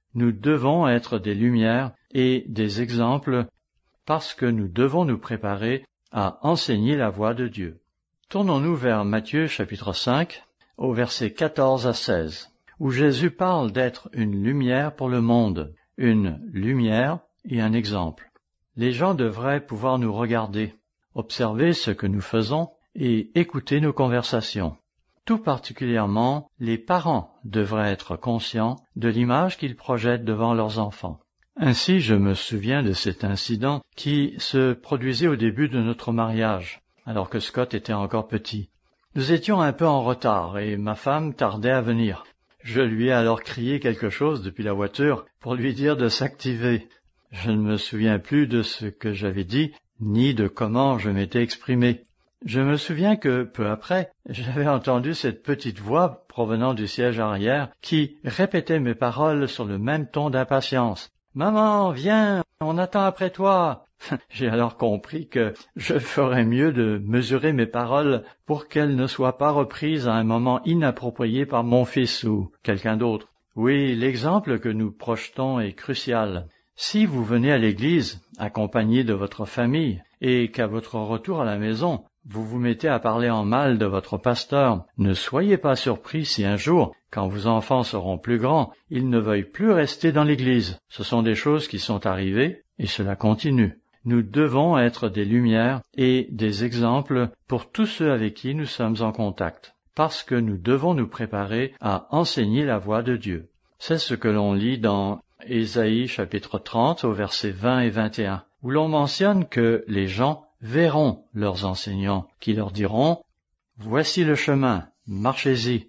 Nous devons être des lumières et des exemples parce que nous devons nous préparer à enseigner la voie de Dieu. Tournons-nous vers Matthieu chapitre cinq, au verset quatorze à seize, où Jésus parle d'être une lumière pour le monde, une lumière et un exemple. Les gens devraient pouvoir nous regarder, observer ce que nous faisons et écouter nos conversations. Tout particulièrement, les parents devraient être conscients de l'image qu'ils projettent devant leurs enfants. Ainsi, je me souviens de cet incident qui se produisait au début de notre mariage, alors que Scott était encore petit. Nous étions un peu en retard et ma femme tardait à venir. Je lui ai alors crié quelque chose depuis la voiture pour lui dire de s'activer. Je ne me souviens plus de ce que j'avais dit, ni de comment je m'étais exprimé. Je me souviens que, peu après, j'avais entendu cette petite voix provenant du siège arrière qui répétait mes paroles sur le même ton d'impatience. « Maman, viens, on attend après toi !» J'ai alors compris que je ferais mieux de mesurer mes paroles pour qu'elles ne soient pas reprises à un moment inapproprié par mon fils ou quelqu'un d'autre. Oui, l'exemple que nous projetons est crucial. Si vous venez à l'église, accompagné de votre famille, et qu'à votre retour à la maison, vous vous mettez à parler en mal de votre pasteur, ne soyez pas surpris si un jour, quand vos enfants seront plus grands, ils ne veuillent plus rester dans l'église. Ce sont des choses qui sont arrivées, et cela continue. Nous devons être des lumières et des exemples pour tous ceux avec qui nous sommes en contact, parce que nous devons nous préparer à enseigner la voie de Dieu. C'est ce que l'on lit dans Ésaïe chapitre trente au verset vingt et vingt et un, où l'on mentionne que les gens verront leurs enseignants, qui leur diront « Voici le chemin, marchez-y ».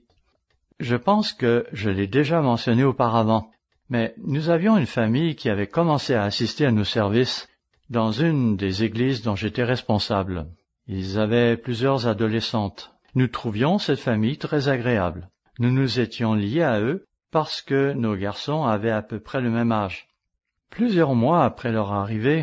Je pense que je l'ai déjà mentionné auparavant, mais nous avions une famille qui avait commencé à assister à nos services dans une des églises dont j'étais responsable. Ils avaient plusieurs adolescentes. Nous trouvions cette famille très agréable. Nous nous étions liés à eux parce que nos garçons avaient à peu près le même âge. Plusieurs mois après leur arrivée,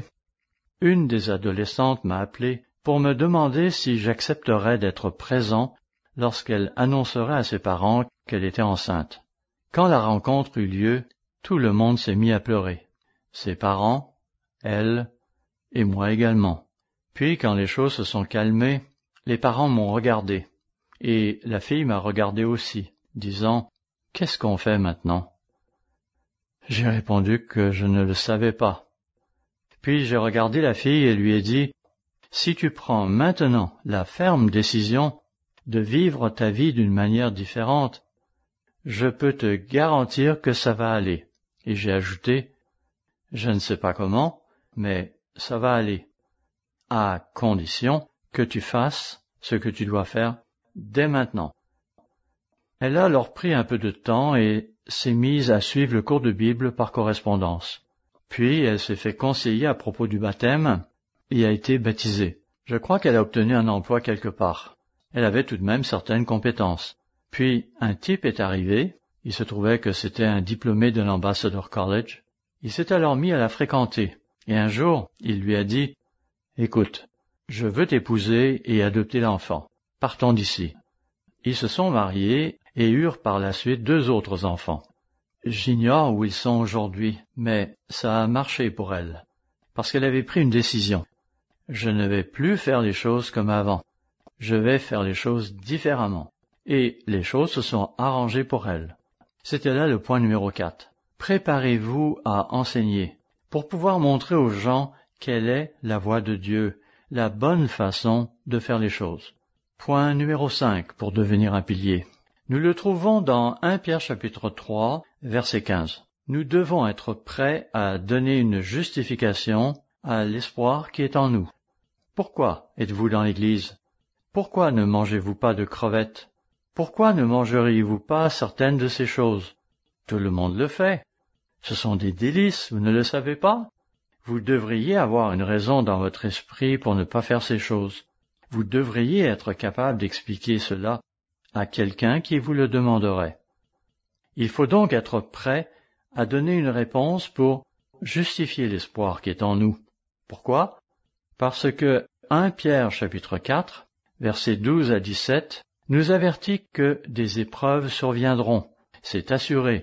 une des adolescentes m'a appelé pour me demander si j'accepterais d'être présent lorsqu'elle annoncerait à ses parents qu'elle était enceinte. Quand la rencontre eut lieu, tout le monde s'est mis à pleurer. Ses parents, elle et moi également. Puis, quand les choses se sont calmées, les parents m'ont regardé, et la fille m'a regardé aussi, disant « Qu'est-ce qu'on fait maintenant ?» J'ai répondu que je ne le savais pas. Puis j'ai regardé la fille et lui ai dit « Si tu prends maintenant la ferme décision de vivre ta vie d'une manière différente, je peux te garantir que ça va aller. » Et j'ai ajouté « Je ne sais pas comment, mais ça va aller, à condition que tu fasses ce que tu dois faire dès maintenant. » Elle a alors pris un peu de temps et s'est mise à suivre le cours de Bible par correspondance. Puis elle s'est fait conseiller à propos du baptême et a été baptisée. Je crois qu'elle a obtenu un emploi quelque part. Elle avait tout de même certaines compétences. Puis un type est arrivé, il se trouvait que c'était un diplômé de l'Ambassador College. Il s'est alors mis à la fréquenter, et un jour, il lui a dit « Écoute, je veux t'épouser et adopter l'enfant. Partons d'ici. » Ils se sont mariés et eurent par la suite deux autres enfants. J'ignore où ils sont aujourd'hui, mais ça a marché pour elle, parce qu'elle avait pris une décision. Je ne vais plus faire les choses comme avant. Je vais faire les choses différemment. Et les choses se sont arrangées pour elle. C'était là le point numéro quatre. Préparez-vous à enseigner, pour pouvoir montrer aux gens quelle est la voie de Dieu, la bonne façon de faire les choses. Point numéro cinq pour devenir un pilier. Nous le trouvons dans Première Pierre chapitre trois, verset quinze. Nous devons être prêts à donner une justification à l'espoir qui est en nous. Pourquoi êtes-vous dans l'Église? Pourquoi ne mangez-vous pas de crevettes? Pourquoi ne mangeriez-vous pas certaines de ces choses? Tout le monde le fait. Ce sont des délices, vous ne le savez pas? Vous devriez avoir une raison dans votre esprit pour ne pas faire ces choses. Vous devriez être capable d'expliquer cela à quelqu'un qui vous le demanderait. Il faut donc être prêt à donner une réponse pour justifier l'espoir qui est en nous. Pourquoi? Parce que Première Pierre chapitre quatre, versets douze à dix-sept, nous avertit que des épreuves surviendront. C'est assuré.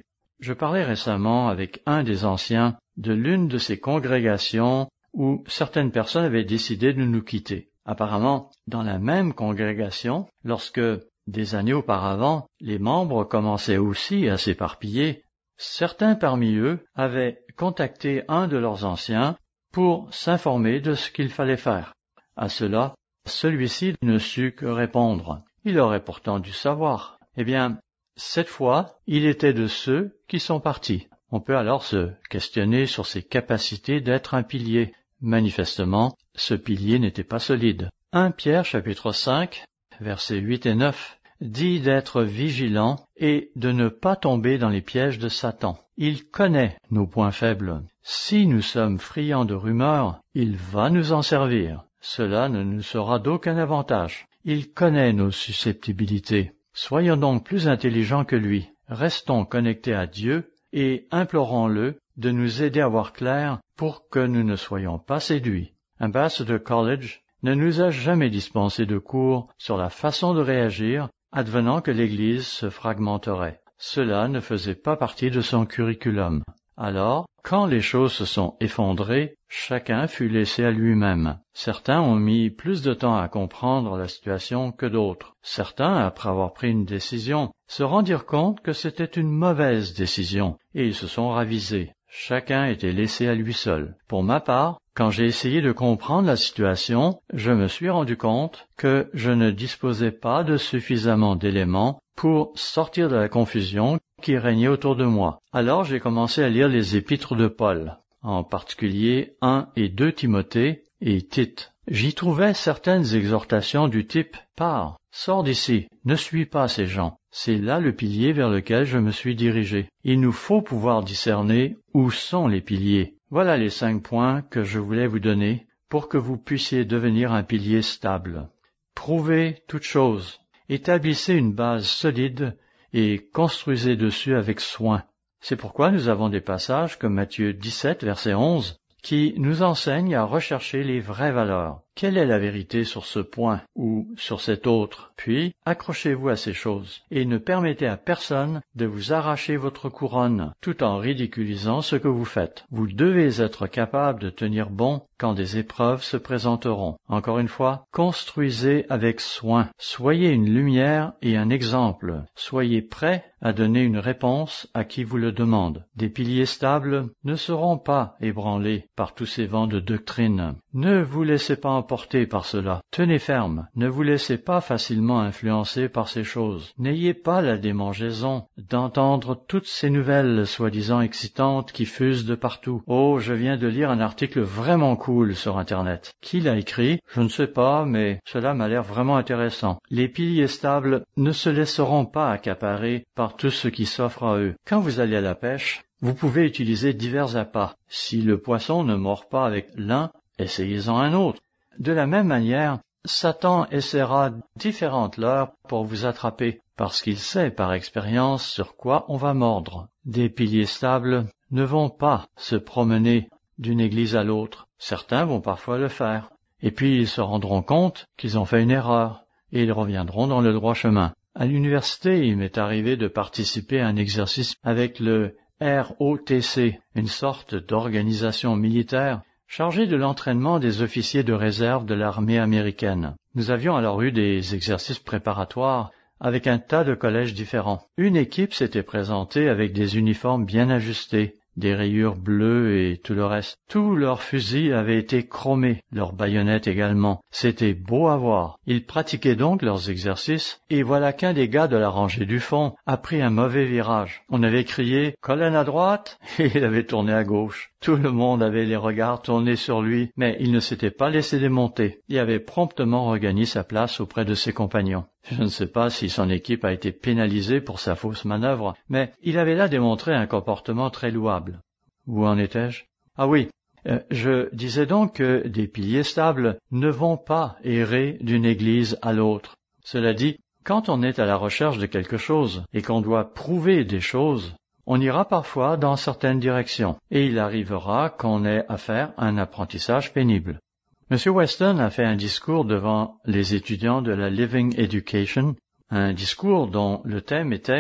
Je parlais récemment avec un des anciens de l'une de ces congrégations où certaines personnes avaient décidé de nous quitter. Apparemment, dans la même congrégation, lorsque, des années auparavant, les membres commençaient aussi à s'éparpiller, certains parmi eux avaient contacté un de leurs anciens pour s'informer de ce qu'il fallait faire. À cela, celui-ci ne sut que répondre. Il aurait pourtant dû savoir. Eh bien, cette fois, il était de ceux qui sont partis. On peut alors se questionner sur ses capacités d'être un pilier. Manifestement, ce pilier n'était pas solide. Premier Pierre chapitre cinq, versets huit et neuf, dit d'être vigilant et de ne pas tomber dans les pièges de Satan. Il connaît nos points faibles. Si nous sommes friands de rumeurs, il va nous en servir. Cela ne nous sera d'aucun avantage. Il connaît nos susceptibilités. Soyons donc plus intelligents que lui. Restons connectés à Dieu et implorons-le de nous aider à voir clair pour que nous ne soyons pas séduits. Ambassador College ne nous a jamais dispensé de cours sur la façon de réagir, advenant que l'Église se fragmenterait. Cela ne faisait pas partie de son curriculum. Alors, quand les choses se sont effondrées, chacun fut laissé à lui-même. Certains ont mis plus de temps à comprendre la situation que d'autres. Certains, après avoir pris une décision, se rendirent compte que c'était une mauvaise décision, et ils se sont ravisés. Chacun était laissé à lui seul. Pour ma part, quand j'ai essayé de comprendre la situation, je me suis rendu compte que je ne disposais pas de suffisamment d'éléments pour sortir de la confusion qui régnait autour de moi. Alors j'ai commencé à lire les épîtres de Paul, en particulier un et deux Timothée et Tite. J'y trouvais certaines exhortations du type « Pars, sors d'ici, ne suis pas ces gens ». C'est là le pilier vers lequel je me suis dirigé. Il nous faut pouvoir discerner où sont les piliers. Voilà les cinq points que je voulais vous donner pour que vous puissiez devenir un pilier stable. Prouvez toute chose, établissez une base solide et construisez dessus avec soin. C'est pourquoi nous avons des passages comme Matthieu dix-sept, verset onze, qui nous enseignent à rechercher les vraies valeurs. Quelle est la vérité sur ce point ou sur cet autre? Puis, accrochez-vous à ces choses et ne permettez à personne de vous arracher votre couronne tout en ridiculisant ce que vous faites. Vous devez être capable de tenir bon quand des épreuves se présenteront. Encore une fois, construisez avec soin. Soyez une lumière et un exemple. Soyez prêts à donner une réponse à qui vous le demande. Des piliers stables ne seront pas ébranlés par tous ces vents de doctrine. Ne vous laissez pas emporter par cela. Tenez ferme. Ne vous laissez pas facilement influencer par ces choses. N'ayez pas la démangeaison d'entendre toutes ces nouvelles soi-disant excitantes qui fusent de partout. Oh, je viens de lire un article vraiment cool sur Internet. Qui l'a écrit? Je ne sais pas, mais cela m'a l'air vraiment intéressant. Les piliers stables ne se laisseront pas accaparer par tout ce qui s'offre à eux. Quand vous allez à la pêche, vous pouvez utiliser divers appâts. Si le poisson ne mord pas avec l'un, essayez-en un autre. De la même manière, Satan essaiera différentes leurres pour vous attraper, parce qu'il sait par expérience sur quoi on va mordre. Des piliers stables ne vont pas se promener d'une église à l'autre. Certains vont parfois le faire. Et puis ils se rendront compte qu'ils ont fait une erreur, et ils reviendront dans le droit chemin. À l'université, il m'est arrivé de participer à un exercice avec le R O T C, une sorte d'organisation militaire chargée de l'entraînement des officiers de réserve de l'armée américaine. Nous avions alors eu des exercices préparatoires avec un tas de collèges différents. Une équipe s'était présentée avec des uniformes bien ajustés, des rayures bleues et tout le reste. Tous leurs fusils avaient été chromés, leurs baïonnettes également. C'était beau à voir. Ils pratiquaient donc leurs exercices, et voilà qu'un des gars de la rangée du fond a pris un mauvais virage. On avait crié « colonne à droite » et il avait tourné à gauche. Tout le monde avait les regards tournés sur lui, mais il ne s'était pas laissé démonter. Il avait promptement regagné sa place auprès de ses compagnons. Je ne sais pas si son équipe a été pénalisée pour sa fausse manœuvre, mais il avait là démontré un comportement très louable. Où en étais-je? Ah oui, euh, je disais donc que des piliers stables ne vont pas errer d'une église à l'autre. Cela dit, quand on est à la recherche de quelque chose et qu'on doit prouver des choses, on ira parfois dans certaines directions, et il arrivera qu'on ait à faire un apprentissage pénible. M. Weston a fait un discours devant les étudiants de la Living Education, un discours dont le thème était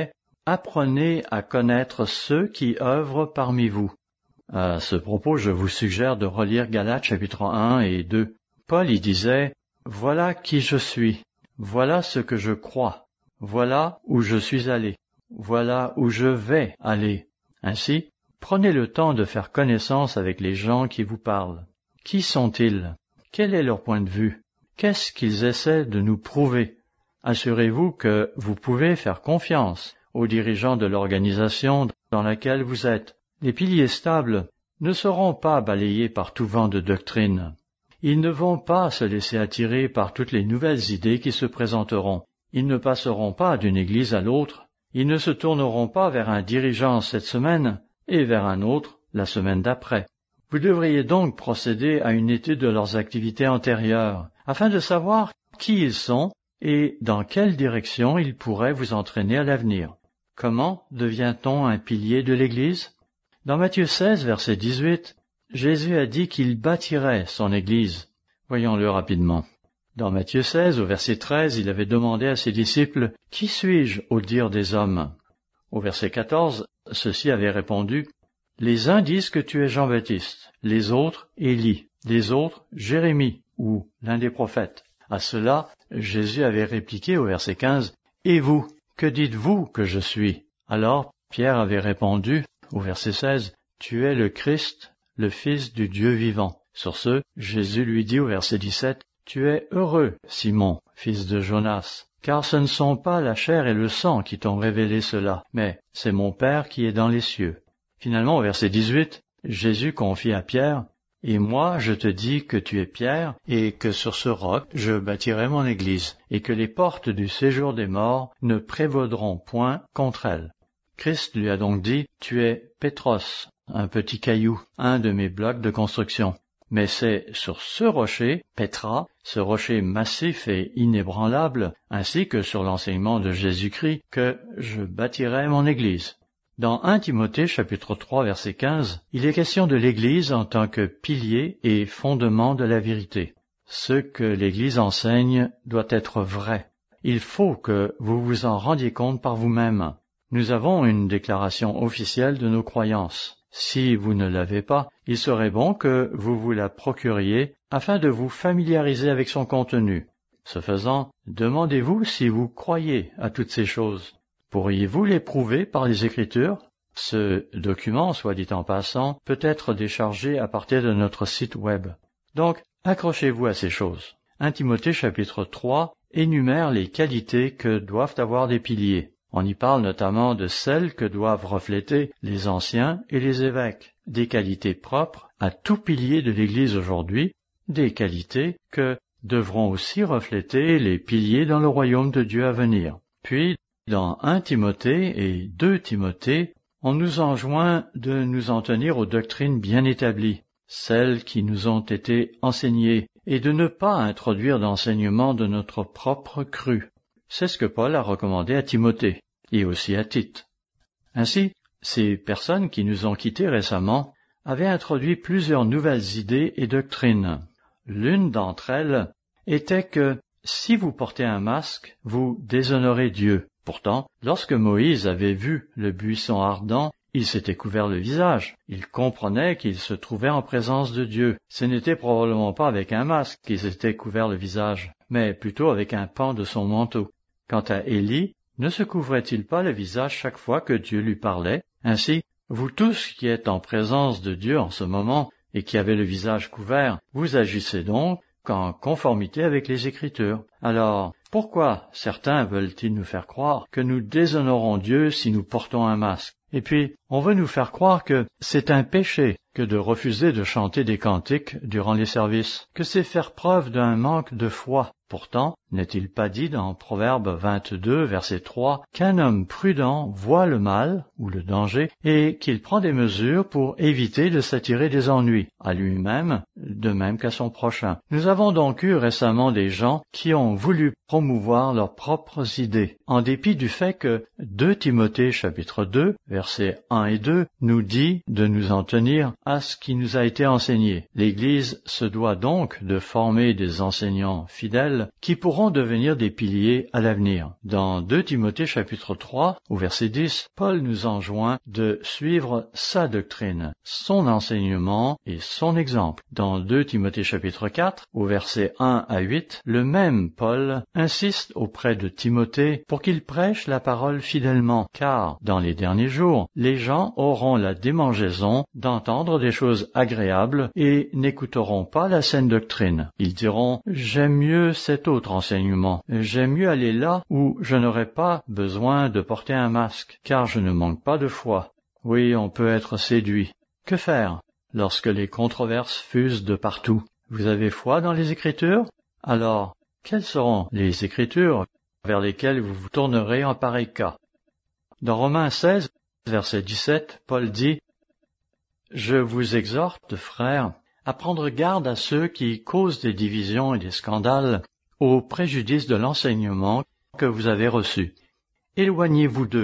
apprenez à connaître ceux qui œuvrent parmi vous. À ce propos, je vous suggère de relire Galates chapitre un et deux. Paul y disait, « Voilà qui je suis, voilà ce que je crois, voilà où je suis allé, voilà où je vais aller. » Ainsi, prenez le temps de faire connaissance avec les gens qui vous parlent. Qui sont-ils? Quel est leur point de vue? Qu'est-ce qu'ils essaient de nous prouver? Assurez-vous que vous pouvez faire confiance aux dirigeants de l'organisation dans laquelle vous êtes. Les piliers stables ne seront pas balayés par tout vent de doctrine. Ils ne vont pas se laisser attirer par toutes les nouvelles idées qui se présenteront. Ils ne passeront pas d'une église à l'autre. Ils ne se tourneront pas vers un dirigeant cette semaine et vers un autre la semaine d'après. Vous devriez donc procéder à une étude de leurs activités antérieures, afin de savoir qui ils sont et dans quelle direction ils pourraient vous entraîner à l'avenir. Comment devient-on un pilier de l'Église? Dans Matthieu seize, verset dix-huit, Jésus a dit qu'il bâtirait son Église. Voyons-le rapidement. Dans Matthieu seize, au verset treize, il avait demandé à ses disciples, « Qui suis-je au dire des hommes ?» Au verset quatorze, ceux-ci avaient répondu, « Les uns disent que tu es Jean-Baptiste, les autres Élie, les autres Jérémie ou l'un des prophètes. » À cela, Jésus avait répliqué au verset quinze, « Et vous, que dites-vous que je suis ?» Alors Pierre avait répondu au verset seize, « Tu es le Christ, le Fils du Dieu vivant. » Sur ce, Jésus lui dit au verset dix-sept, « Tu es heureux, Simon, fils de Jonas, car ce ne sont pas la chair et le sang qui t'ont révélé cela, mais c'est mon Père qui est dans les cieux. » Finalement, au verset dix-huit, Jésus confie à Pierre, « Et moi, je te dis que tu es Pierre, et que sur ce roc, je bâtirai mon Église, et que les portes du séjour des morts ne prévaudront point contre elle. » Christ lui a donc dit, « Tu es Pétros, un petit caillou, un de mes blocs de construction. » Mais c'est sur ce rocher, Pétra, ce rocher massif et inébranlable, ainsi que sur l'enseignement de Jésus-Christ, que je bâtirai mon Église. Dans premier Timothée chapitre trois verset quinze, il est question de l'Église en tant que pilier et fondement de la vérité. Ce que l'Église enseigne doit être vrai. Il faut que vous vous en rendiez compte par vous-même. Nous avons une déclaration officielle de nos croyances. Si vous ne l'avez pas, il serait bon que vous vous la procuriez afin de vous familiariser avec son contenu. Ce faisant, demandez-vous si vous croyez à toutes ces choses. Pourriez-vous les prouver par les Écritures? Ce document, soit dit en passant, peut être déchargé à partir de notre site web. Donc, accrochez-vous à ces choses. premier Timothée chapitre trois énumère les qualités que doivent avoir des piliers. On y parle notamment de celles que doivent refléter les anciens et les évêques, des qualités propres à tout pilier de l'Église aujourd'hui, des qualités que devront aussi refléter les piliers dans le royaume de Dieu à venir. Puis, dans premier Timothée et deux Timothée, on nous enjoint de nous en tenir aux doctrines bien établies, celles qui nous ont été enseignées, et de ne pas introduire d'enseignement de notre propre cru. C'est ce que Paul a recommandé à Timothée, et aussi à Tite. Ainsi, ces personnes qui nous ont quittés récemment avaient introduit plusieurs nouvelles idées et doctrines. L'une d'entre elles était que, si vous portez un masque, vous déshonorez Dieu. Pourtant, lorsque Moïse avait vu le buisson ardent, il s'était couvert le visage. Il comprenait qu'il se trouvait en présence de Dieu. Ce n'était probablement pas avec un masque qu'il s'était couvert le visage, mais plutôt avec un pan de son manteau. Quant à Élie, ne se couvrait-il pas le visage chaque fois que Dieu lui parlait? Ainsi, vous tous qui êtes en présence de Dieu en ce moment et qui avez le visage couvert, vous agissez donc qu'en conformité avec les Écritures. Alors, pourquoi certains veulent-ils nous faire croire que nous déshonorons Dieu si nous portons un masque? Et puis, on veut nous faire croire que c'est un péché que de refuser de chanter des cantiques durant les services, que c'est faire preuve d'un manque de foi. Pourtant, n'est-il pas dit dans Proverbe vingt-deux, verset trois, qu'un homme prudent voit le mal ou le danger et qu'il prend des mesures pour éviter de s'attirer des ennuis, à lui-même, de même qu'à son prochain. Nous avons donc eu récemment des gens qui ont voulu promouvoir leurs propres idées, en dépit du fait que deux Timothée chapitre deux, versets un un et deux nous dit de nous en tenir à ce qui nous a été enseigné. L'Église se doit donc de former des enseignants fidèles qui pourront devenir des piliers à l'avenir. Dans deux Timothée chapitre trois, au verset dix, Paul nous enjoint de suivre sa doctrine, son enseignement et son exemple. Dans deux Timothée chapitre quatre, au verset un à huit, le même Paul insiste auprès de Timothée pour qu'il prêche la parole fidèlement, car dans les derniers jours, les gens auront la démangeaison d'entendre des choses agréables et n'écouteront pas la saine doctrine. Ils diront « J'aime mieux cet autre enseignement, j'aime mieux aller là où je n'aurai pas besoin de porter un masque, car je ne manque pas de foi. » Oui, on peut être séduit. Que faire lorsque les controverses fusent de partout? Vous avez foi dans les Écritures? Alors, quelles seront les Écritures vers lesquelles vous vous tournerez en pareil cas? Dans Romains seize, verset dix-sept, Paul dit « Je vous exhorte, frères, à prendre garde à ceux qui causent des divisions et des scandales au préjudice de l'enseignement que vous avez reçu. Éloignez-vous d'eux. »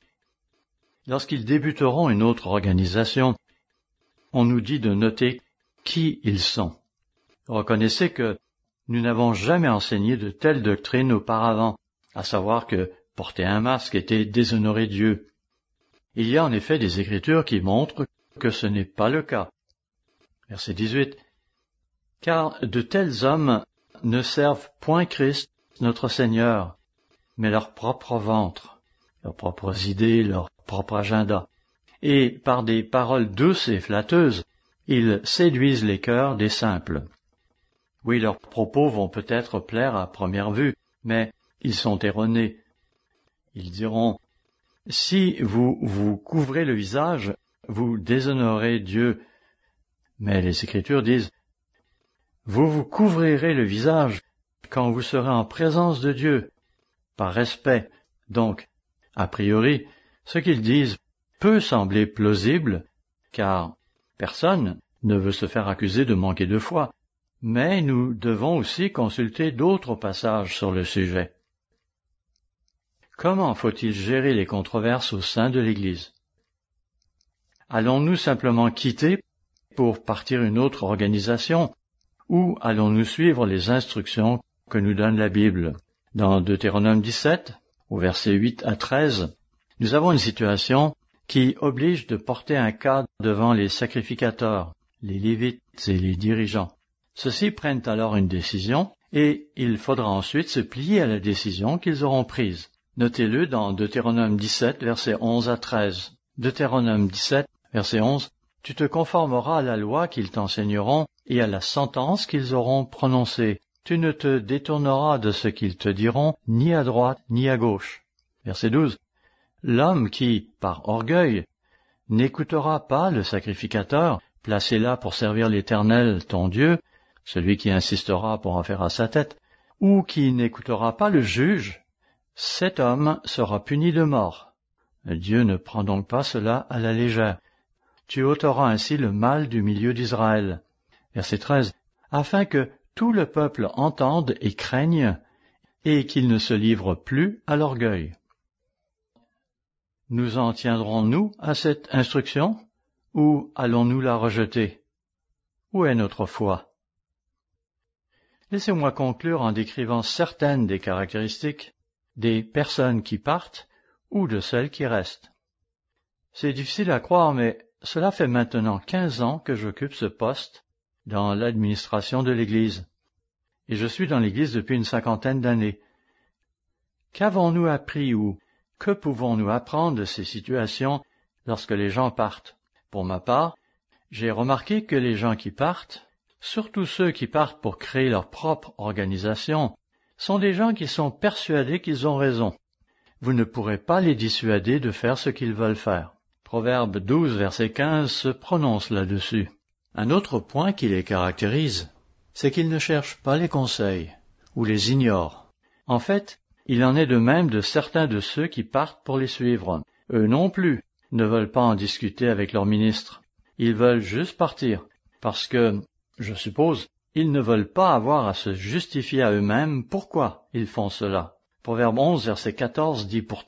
Lorsqu'ils débuteront une autre organisation, on nous dit de noter qui ils sont. Reconnaissez que nous n'avons jamais enseigné de telle doctrine auparavant, à savoir que porter un masque était déshonorer Dieu. Il y a en effet des Écritures qui montrent que ce n'est pas le cas. Verset dix-huit. « Car de tels hommes ne servent point Christ, notre Seigneur, mais leur propre ventre, leurs propres idées, leur propre agenda. Et par des paroles douces et flatteuses, ils séduisent les cœurs des simples. » Oui, leurs propos vont peut-être plaire à première vue, mais ils sont erronés. Ils diront « Si vous vous couvrez le visage, vous déshonorez Dieu. » Mais les Écritures disent « Vous vous couvrirez le visage quand vous serez en présence de Dieu, par respect. » Donc, a priori, ce qu'ils disent peut sembler plausible, car personne ne veut se faire accuser de manquer de foi. Mais nous devons aussi consulter d'autres passages sur le sujet. Comment faut-il gérer les controverses au sein de l'Église? Allons-nous simplement quitter pour partir une autre organisation, ou allons-nous suivre les instructions que nous donne la Bible? Dans Deutéronome dix-sept, au verset huit à treize, nous avons une situation qui oblige de porter un cadre devant les sacrificateurs, les Lévites et les dirigeants. Ceux-ci prennent alors une décision et il faudra ensuite se plier à la décision qu'ils auront prise. Notez-le dans Deutéronome dix-sept, versets onze à treize. Deutéronome dix-sept, verset onze. « Tu te conformeras à la loi qu'ils t'enseigneront et à la sentence qu'ils auront prononcée. Tu ne te détourneras de ce qu'ils te diront, ni à droite ni à gauche. » Verset douze. « L'homme qui, par orgueil, n'écoutera pas le sacrificateur, placé là pour servir l'Éternel, ton Dieu, celui qui insistera pour en faire à sa tête, ou qui n'écoutera pas le juge, cet homme sera puni de mort. Dieu ne prend donc pas cela à la légère. Tu ôteras ainsi le mal du milieu d'Israël. » Verset treize. « Afin que tout le peuple entende et craigne, et qu'il ne se livre plus à l'orgueil. » Nous en tiendrons-nous à cette instruction, ou allons-nous la rejeter? Où est notre foi? Laissez-moi conclure en décrivant certaines des caractéristiques des personnes qui partent ou de celles qui restent. C'est difficile à croire, mais cela fait maintenant quinze ans que j'occupe ce poste dans l'administration de l'Église, et je suis dans l'Église depuis une cinquantaine d'années. Qu'avons-nous appris ou que pouvons-nous apprendre de ces situations lorsque les gens partent? Pour ma part, j'ai remarqué que les gens qui partent, surtout ceux qui partent pour créer leur propre organisation, sont des gens qui sont persuadés qu'ils ont raison. Vous ne pourrez pas les dissuader de faire ce qu'ils veulent faire. Proverbe douze, verset quinze se prononce là-dessus. Un autre point qui les caractérise, c'est qu'ils ne cherchent pas les conseils ou les ignorent. En fait, il en est de même de certains de ceux qui partent pour les suivre. Eux non plus ne veulent pas en discuter avec leur ministre. Ils veulent juste partir, parce que, je suppose, ils ne veulent pas avoir à se justifier à eux-mêmes pourquoi ils font cela. Proverbe onze, verset quatorze dit pourtant,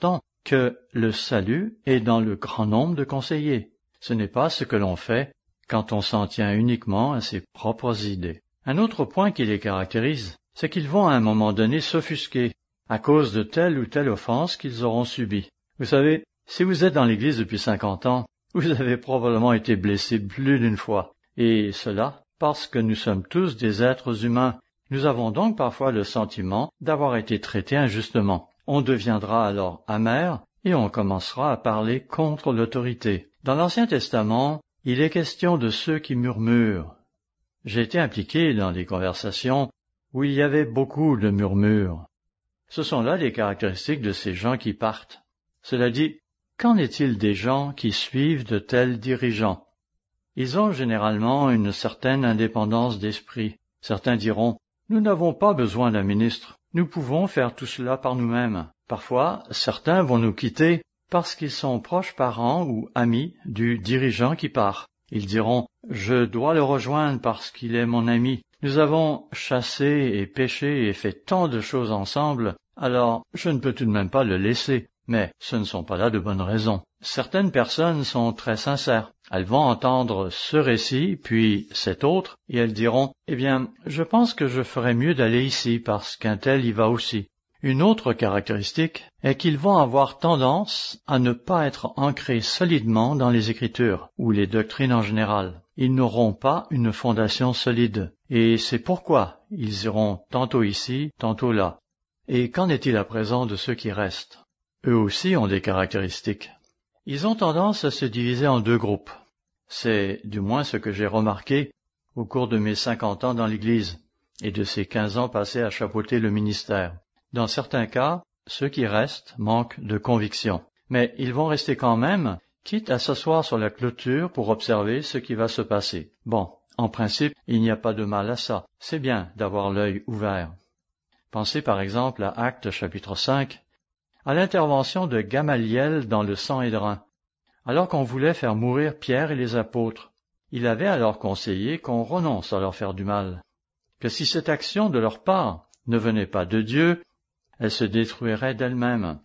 que le salut est dans le grand nombre de conseillers. Ce n'est pas ce que l'on fait quand on s'en tient uniquement à ses propres idées. Un autre point qui les caractérise, c'est qu'ils vont à un moment donné s'offusquer à cause de telle ou telle offense qu'ils auront subie. Vous savez, si vous êtes dans l'Église depuis cinquante ans, vous avez probablement été blessé plus d'une fois, et cela parce que nous sommes tous des êtres humains. Nous avons donc parfois le sentiment d'avoir été traités injustement. On deviendra alors amer et on commencera à parler contre l'autorité. Dans l'Ancien Testament, il est question de ceux qui murmurent. J'ai été impliqué dans des conversations où il y avait beaucoup de murmures. Ce sont là les caractéristiques de ces gens qui partent. Cela dit, qu'en est-il des gens qui suivent de tels dirigeants? Ils ont généralement une certaine indépendance d'esprit. Certains diront, nous n'avons pas besoin d'un ministre, nous pouvons faire tout cela par nous-mêmes. Parfois, certains vont nous quitter parce qu'ils sont proches parents ou amis du dirigeant qui part. Ils diront, je dois le rejoindre parce qu'il est mon ami. Nous avons chassé et pêché et fait tant de choses ensemble, alors je ne peux tout de même pas le laisser. Mais ce ne sont pas là de bonnes raisons. Certaines personnes sont très sincères. Elles vont entendre ce récit, puis cet autre, et elles diront, eh bien, je pense que je ferais mieux d'aller ici parce qu'un tel y va aussi. Une autre caractéristique est qu'ils vont avoir tendance à ne pas être ancrés solidement dans les Écritures ou les doctrines en général. Ils n'auront pas une fondation solide, et c'est pourquoi ils iront tantôt ici, tantôt là. Et qu'en est-il à présent de ceux qui restent? Eux aussi ont des caractéristiques. Ils ont tendance à se diviser en deux groupes. C'est du moins ce que j'ai remarqué au cours de mes cinquante ans dans l'Église et de ces quinze ans passés à chapeauter le ministère. Dans certains cas, ceux qui restent manquent de conviction. Mais ils vont rester quand même, quitte à s'asseoir sur la clôture pour observer ce qui va se passer. Bon, en principe, il n'y a pas de mal à ça. C'est bien d'avoir l'œil ouvert. Pensez par exemple à Actes chapitre cinq, à l'intervention de Gamaliel dans le Sanhédrin, alors qu'on voulait faire mourir Pierre et les apôtres. Il avait alors conseillé qu'on renonce à leur faire du mal, que si cette action de leur part ne venait pas de Dieu, elle se détruirait d'elle-même,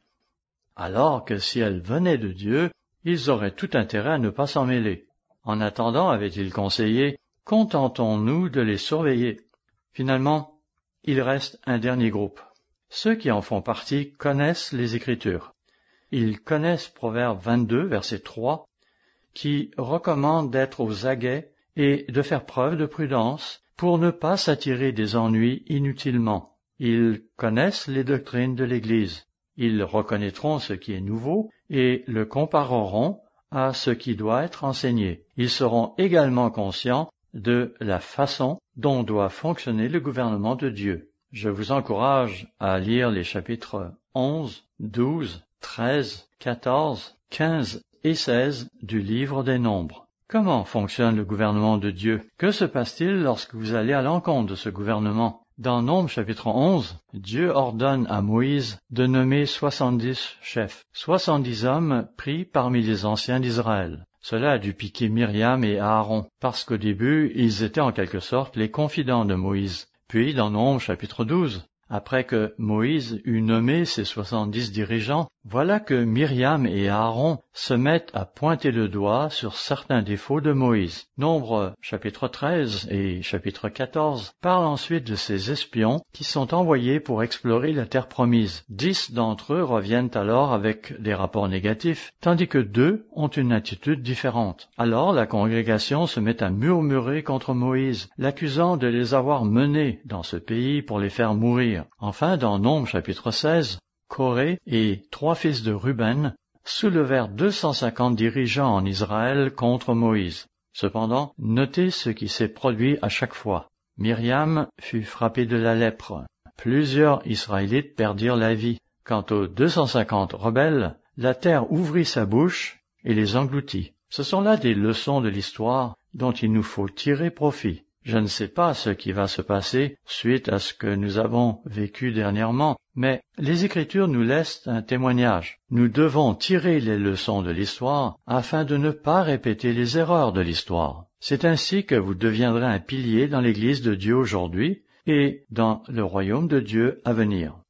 alors que si elle venait de Dieu, ils auraient tout intérêt à ne pas s'en mêler. En attendant, avait-il conseillé, contentons-nous de les surveiller. Finalement, il reste un dernier groupe. Ceux qui en font partie connaissent les Écritures. Ils connaissent Proverbe vingt-deux, verset trois, qui recommande d'être aux aguets et de faire preuve de prudence pour ne pas s'attirer des ennuis inutilement. Ils connaissent les doctrines de l'Église. Ils reconnaîtront ce qui est nouveau et le compareront à ce qui doit être enseigné. Ils seront également conscients de la façon dont doit fonctionner le gouvernement de Dieu. Je vous encourage à lire les chapitres onze, douze, treize, quatorze, quinze et seize du livre des Nombres. Comment fonctionne le gouvernement de Dieu? Que se passe-t-il lorsque vous allez à l'encontre de ce gouvernement? Dans Nombres chapitre onze, Dieu ordonne à Moïse de nommer soixante-dix chefs, soixante-dix hommes pris parmi les anciens d'Israël. Cela a dû piquer Myriam et Aaron, parce qu'au début, ils étaient en quelque sorte les confidents de Moïse. Puis, dans Nombres chapitre douze, après que Moïse eut nommé ses soixante-dix dirigeants, voilà que Myriam et Aaron se mettent à pointer le doigt sur certains défauts de Moïse. Nombres chapitre treize et chapitre quatorze parlent ensuite de ces espions qui sont envoyés pour explorer la terre promise. Dix d'entre eux reviennent alors avec des rapports négatifs, tandis que deux ont une attitude différente. Alors la congrégation se met à murmurer contre Moïse, l'accusant de les avoir menés dans ce pays pour les faire mourir. Enfin, dans Nombres chapitre seize, Coré et trois fils de Ruben soulevèrent deux cent cinquante dirigeants en Israël contre Moïse. Cependant, notez ce qui s'est produit à chaque fois. Myriam fut frappée de la lèpre. Plusieurs Israélites perdirent la vie. Quant aux deux cent cinquante rebelles, la terre ouvrit sa bouche et les engloutit. Ce sont là des leçons de l'histoire dont il nous faut tirer profit. Je ne sais pas ce qui va se passer suite à ce que nous avons vécu dernièrement, mais les Écritures nous laissent un témoignage. Nous devons tirer les leçons de l'histoire afin de ne pas répéter les erreurs de l'histoire. C'est ainsi que vous deviendrez un pilier dans l'Église de Dieu aujourd'hui et dans le royaume de Dieu à venir.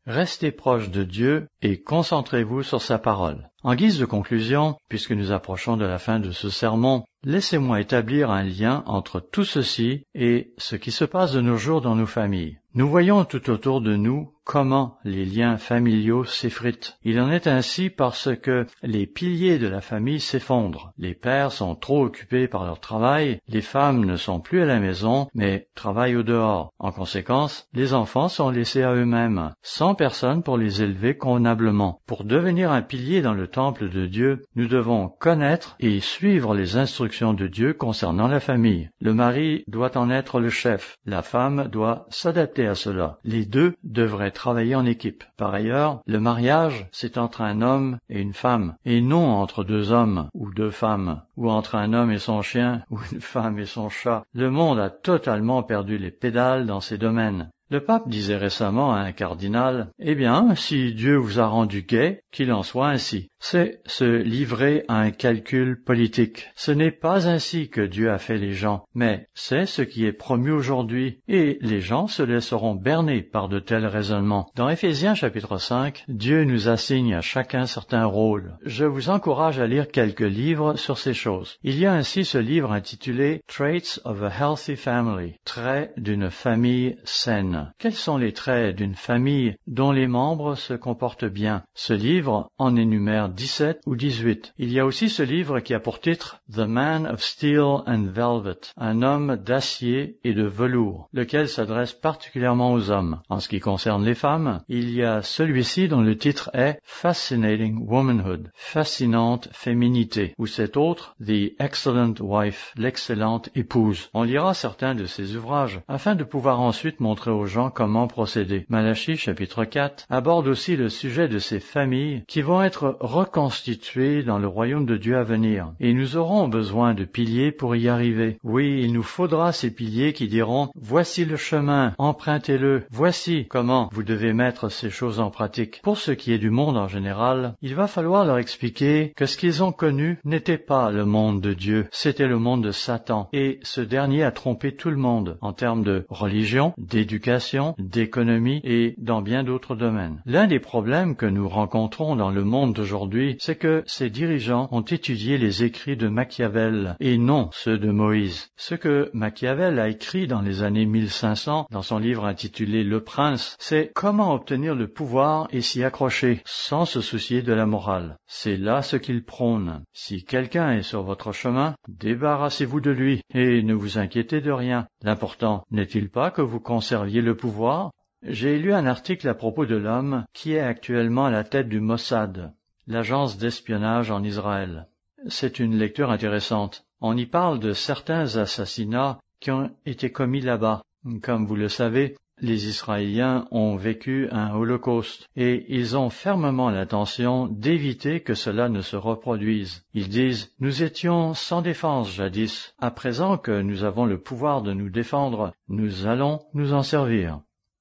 Restez proche de Dieu et concentrez-vous sur sa parole. En guise de conclusion, puisque nous approchons de la fin de ce sermon, laissez-moi établir un lien entre tout ceci et ce qui se passe de nos jours dans nos familles. Nous voyons tout autour de nous comment les liens familiaux s'effritent. Il en est ainsi parce que les piliers de la famille s'effondrent. Les pères sont trop occupés par leur travail, les femmes ne sont plus à la maison, mais travaillent au dehors. En conséquence, les enfants sont laissés à eux-mêmes, sans personne pour les élever convenablement. Pour devenir un pilier dans le temple de Dieu, nous devons connaître et suivre les instructions de Dieu concernant la famille. Le mari doit en être le chef. La femme doit s'adapter à cela. Les deux devraient travailler en équipe. Par ailleurs, le mariage, c'est entre un homme et une femme, et non entre deux hommes ou deux femmes, ou entre un homme et son chien, ou une femme et son chat. Le monde a totalement perdu les pédales dans ces domaines. Le pape disait récemment à un cardinal, « Eh bien, si Dieu vous a rendu gai, qu'il en soit ainsi. » C'est se livrer à un calcul politique. Ce n'est pas ainsi que Dieu a fait les gens, mais c'est ce qui est promu aujourd'hui, et les gens se laisseront berner par de tels raisonnements. Dans Éphésiens chapitre cinq, Dieu nous assigne à chacun certains rôles. Je vous encourage à lire quelques livres sur ces choses. Il y a ainsi ce livre intitulé « Traits of a Healthy Family », traits d'une famille saine. Quels sont les traits d'une famille dont les membres se comportent bien? Ce livre en énumère dix-sept ou dix-huit. Il y a aussi ce livre qui a pour titre « The Man of Steel and Velvet », un homme d'acier et de velours, lequel s'adresse particulièrement aux hommes. En ce qui concerne les femmes, il y a celui-ci dont le titre est « Fascinating Womanhood », fascinante féminité, ou cet autre « The Excellent Wife », l'excellente épouse. On lira certains de ces ouvrages afin de pouvoir ensuite montrer aux gens comment procéder. Malachie chapitre quatre aborde aussi le sujet de ces familles qui vont être reconstituées dans le royaume de Dieu à venir. Et nous aurons besoin de piliers pour y arriver. Oui, il nous faudra ces piliers qui diront « Voici le chemin, empruntez-le. Voici comment vous devez mettre ces choses en pratique. » Pour ce qui est du monde en général, il va falloir leur expliquer que ce qu'ils ont connu n'était pas le monde de Dieu, c'était le monde de Satan. Et ce dernier a trompé tout le monde en termes de religion, d'éducation, d'économie et dans bien d'autres domaines. L'un des problèmes que nous rencontrons dans le monde d'aujourd'hui, c'est que ces dirigeants ont étudié les écrits de Machiavel et non ceux de Moïse. Ce que Machiavel a écrit dans les années mille cinq cents, dans son livre intitulé Le Prince, c'est comment obtenir le pouvoir et s'y accrocher, sans se soucier de la morale. C'est là ce qu'il prône. Si quelqu'un est sur votre chemin, débarrassez-vous de lui et ne vous inquiétez de rien. L'important n'est-il pas que vous conserviez le pouvoir? J'ai lu un article à propos de l'homme qui est actuellement à la tête du Mossad, l'agence d'espionnage en Israël. C'est une lecture intéressante. On y parle de certains assassinats qui ont été commis là-bas. Comme vous le savez, les Israéliens ont vécu un holocauste et ils ont fermement l'intention d'éviter que cela ne se reproduise. Ils disent « Nous étions sans défense jadis. À présent que nous avons le pouvoir de nous défendre, nous allons nous en servir. »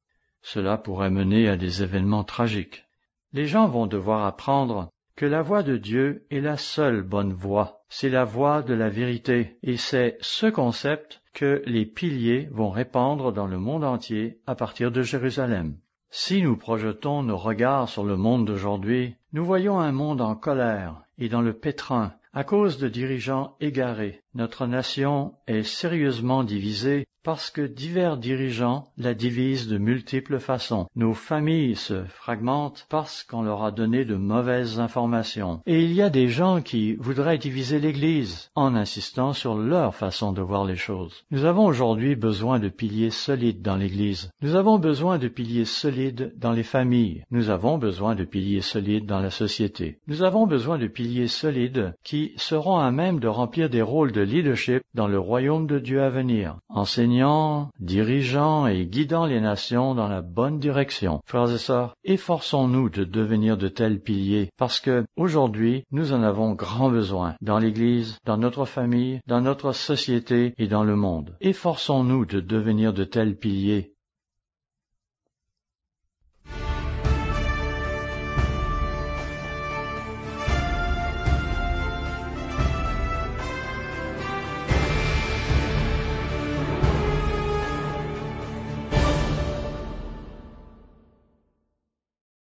Cela pourrait mener à des événements tragiques. Les gens vont devoir apprendre que la voie de Dieu est la seule bonne voie. C'est la voie de la vérité et c'est ce concept que les piliers vont répandre dans le monde entier à partir de Jérusalem. Si nous projetons nos regards sur le monde d'aujourd'hui, nous voyons un monde en colère et dans le pétrin à cause de dirigeants égarés. Notre nation est sérieusement divisée parce que divers dirigeants la divisent de multiples façons. Nos familles se fragmentent parce qu'on leur a donné de mauvaises informations. Et il y a des gens qui voudraient diviser l'Église en insistant sur leur façon de voir les choses. Nous avons aujourd'hui besoin de piliers solides dans l'Église. Nous avons besoin de piliers solides dans les familles. Nous avons besoin de piliers solides dans la société. Nous avons besoin de piliers solides qui seront à même de remplir des rôles de leadership dans le royaume de Dieu à venir, enseignant, dirigeant et guidant les nations dans la bonne direction. Frères et sœurs, efforçons-nous de devenir de tels piliers, parce que aujourd'hui, nous en avons grand besoin dans l'Église, dans notre famille, dans notre société et dans le monde. Efforçons-nous de devenir de tels piliers